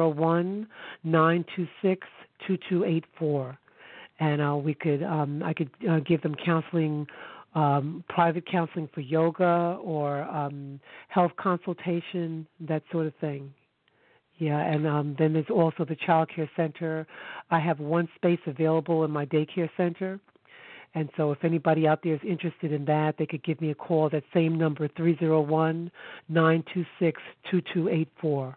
301-926-2284. And I could give them counseling, private counseling for yoga or health consultation, that sort of thing. Yeah, and then there's also the child care center. I have one space available in my daycare center. And so if anybody out there is interested in that, they could give me a call. That same number, 301-926-2284.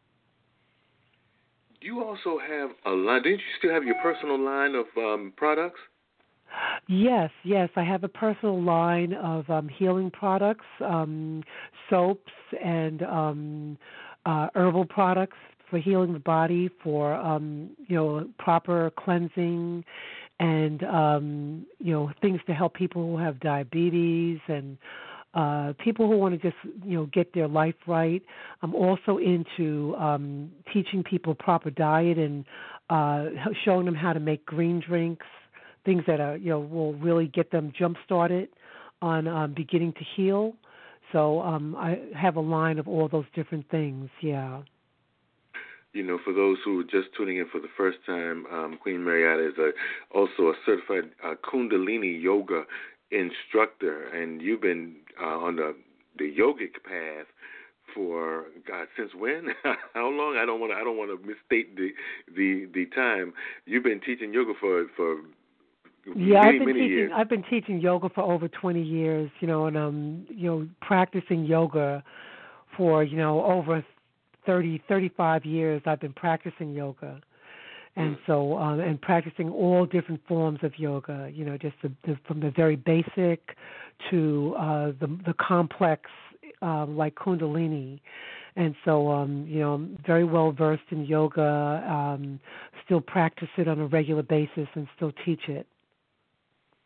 You also have a line. Didn't you still have your personal line of products? Yes. I have a personal line of healing products, soaps, and herbal products for healing the body, for proper cleansing, and things to help people who have diabetes and people who want to just get their life right. I'm also into teaching people proper diet and showing them how to make green drinks, things that are will really get them jump started on beginning to heal. So I have a line of all those different things. Yeah. For those who are just tuning in for the first time, Queen Marietta is also a certified Kundalini yoga instructor, and you've been on the yogic path for God, since when? How long? I don't want to misstate the time. You've been teaching yoga for many years. I've been teaching yoga for over 20 years. And practicing yoga for over 35 years. I've been practicing yoga. And so, and practicing all different forms of yoga, just from the very basic to the complex, like Kundalini. And so, I'm very well versed in yoga, still practice it on a regular basis and still teach it.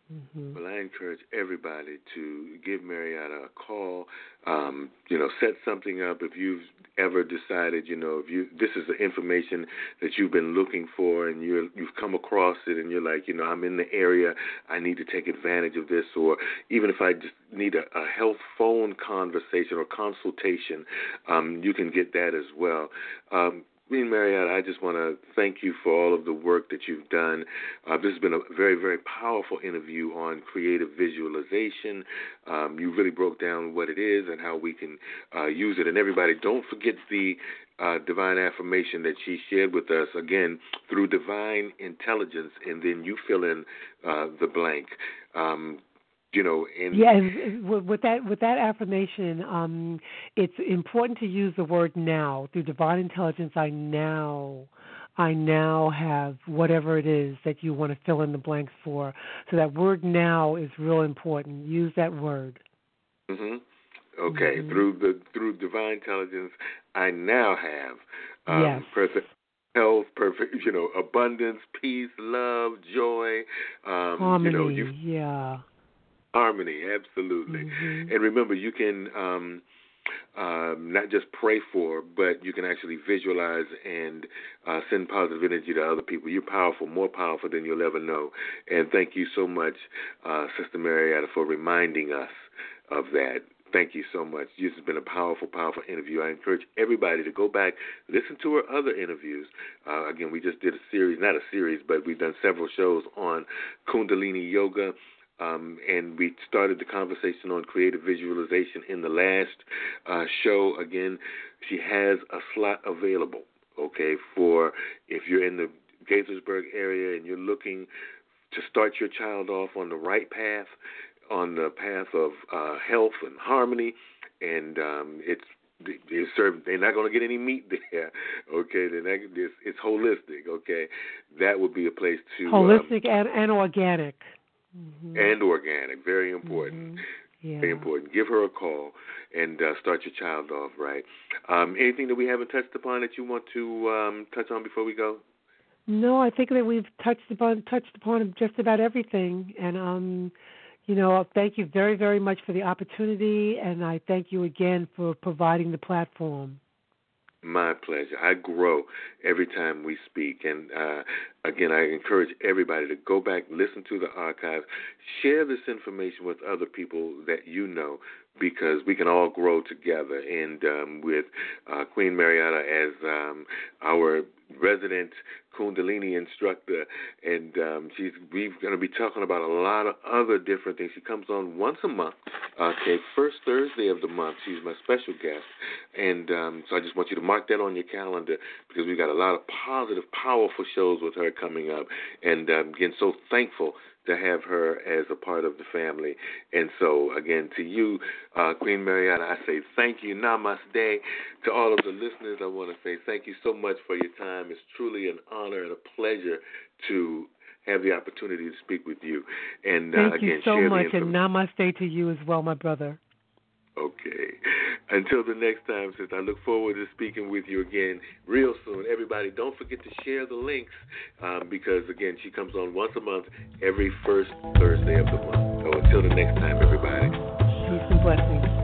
Mm-hmm. Well, I encourage everybody to give Marietta a call. Set something up if you've ever decided, this is the information that you've been looking for, and you've come across it, and you're like, I'm in the area, I need to take advantage of this, or even if I just need a health phone conversation or consultation, you can get that as well. Queen Marietta, I just want to thank you for all of the work that you've done. This has been a very, very powerful interview on creative visualization. You really broke down what it is and how we can use it. And everybody, don't forget the divine affirmation that she shared with us, again, through divine intelligence, and then you fill in the blank. With that affirmation, it's important to use the word now. Through divine intelligence, I now have whatever it is that you want to fill in the blanks for. So that word now is real important. Use that word. Mm-hmm. Okay. Mm-hmm. Through divine intelligence, I now have perfect health, perfect, abundance, peace, love, joy, harmony. Harmony, absolutely. Mm-hmm. And remember, you can not just pray for, but you can actually visualize and send positive energy to other people. You're powerful, more powerful than you'll ever know. And thank you so much, Sister Marietta, for reminding us of that. Thank you so much. This has been a powerful, powerful interview. I encourage everybody to go back, listen to her other interviews. Again, we just did not a series, but we've done several shows on Kundalini Yoga. And we started the conversation on creative visualization in the last show. Again, she has a slot available, okay, for if you're in the Gaithersburg area and you're looking to start your child off on the right path, on the path of health and harmony, and they're not going to get any meat there, okay? It's holistic, okay? That would be a place to... Holistic and organic. Mm-hmm. And organic, very important. Mm-hmm. Yeah. Very important. Give her a call and start your child off right. Anything that we haven't touched upon that you want to touch on before we go? No, I think that we've touched upon just about everything. And thank you very, very much for the opportunity, and I thank you again for providing the platform. My pleasure. I grow every time we speak. And, again, I encourage everybody to go back, listen to the archive, share this information with other people that you know, because we can all grow together. And with Queen Marietta as our resident Kundalini instructor, and we're going to be talking about a lot of other different things. She comes on once a month, okay, first Thursday of the month. She's my special guest, and so I just want you to mark that on your calendar, because we've got a lot of positive, powerful shows with her coming up, and again, so thankful to have her as a part of the family. And so, again, to you, Queen Marietta, I say thank you. Namaste. To all of the listeners, I want to say thank you so much for your time. It's truly an honor and a pleasure to have the opportunity to speak with you. And thank you so much, and namaste to you as well, my brother. Okay. Until the next time, sis, I look forward to speaking with you again real soon. Everybody, don't forget to share the links because, again, she comes on once a month, every first Thursday of the month. So until the next time, everybody. Peace and blessings.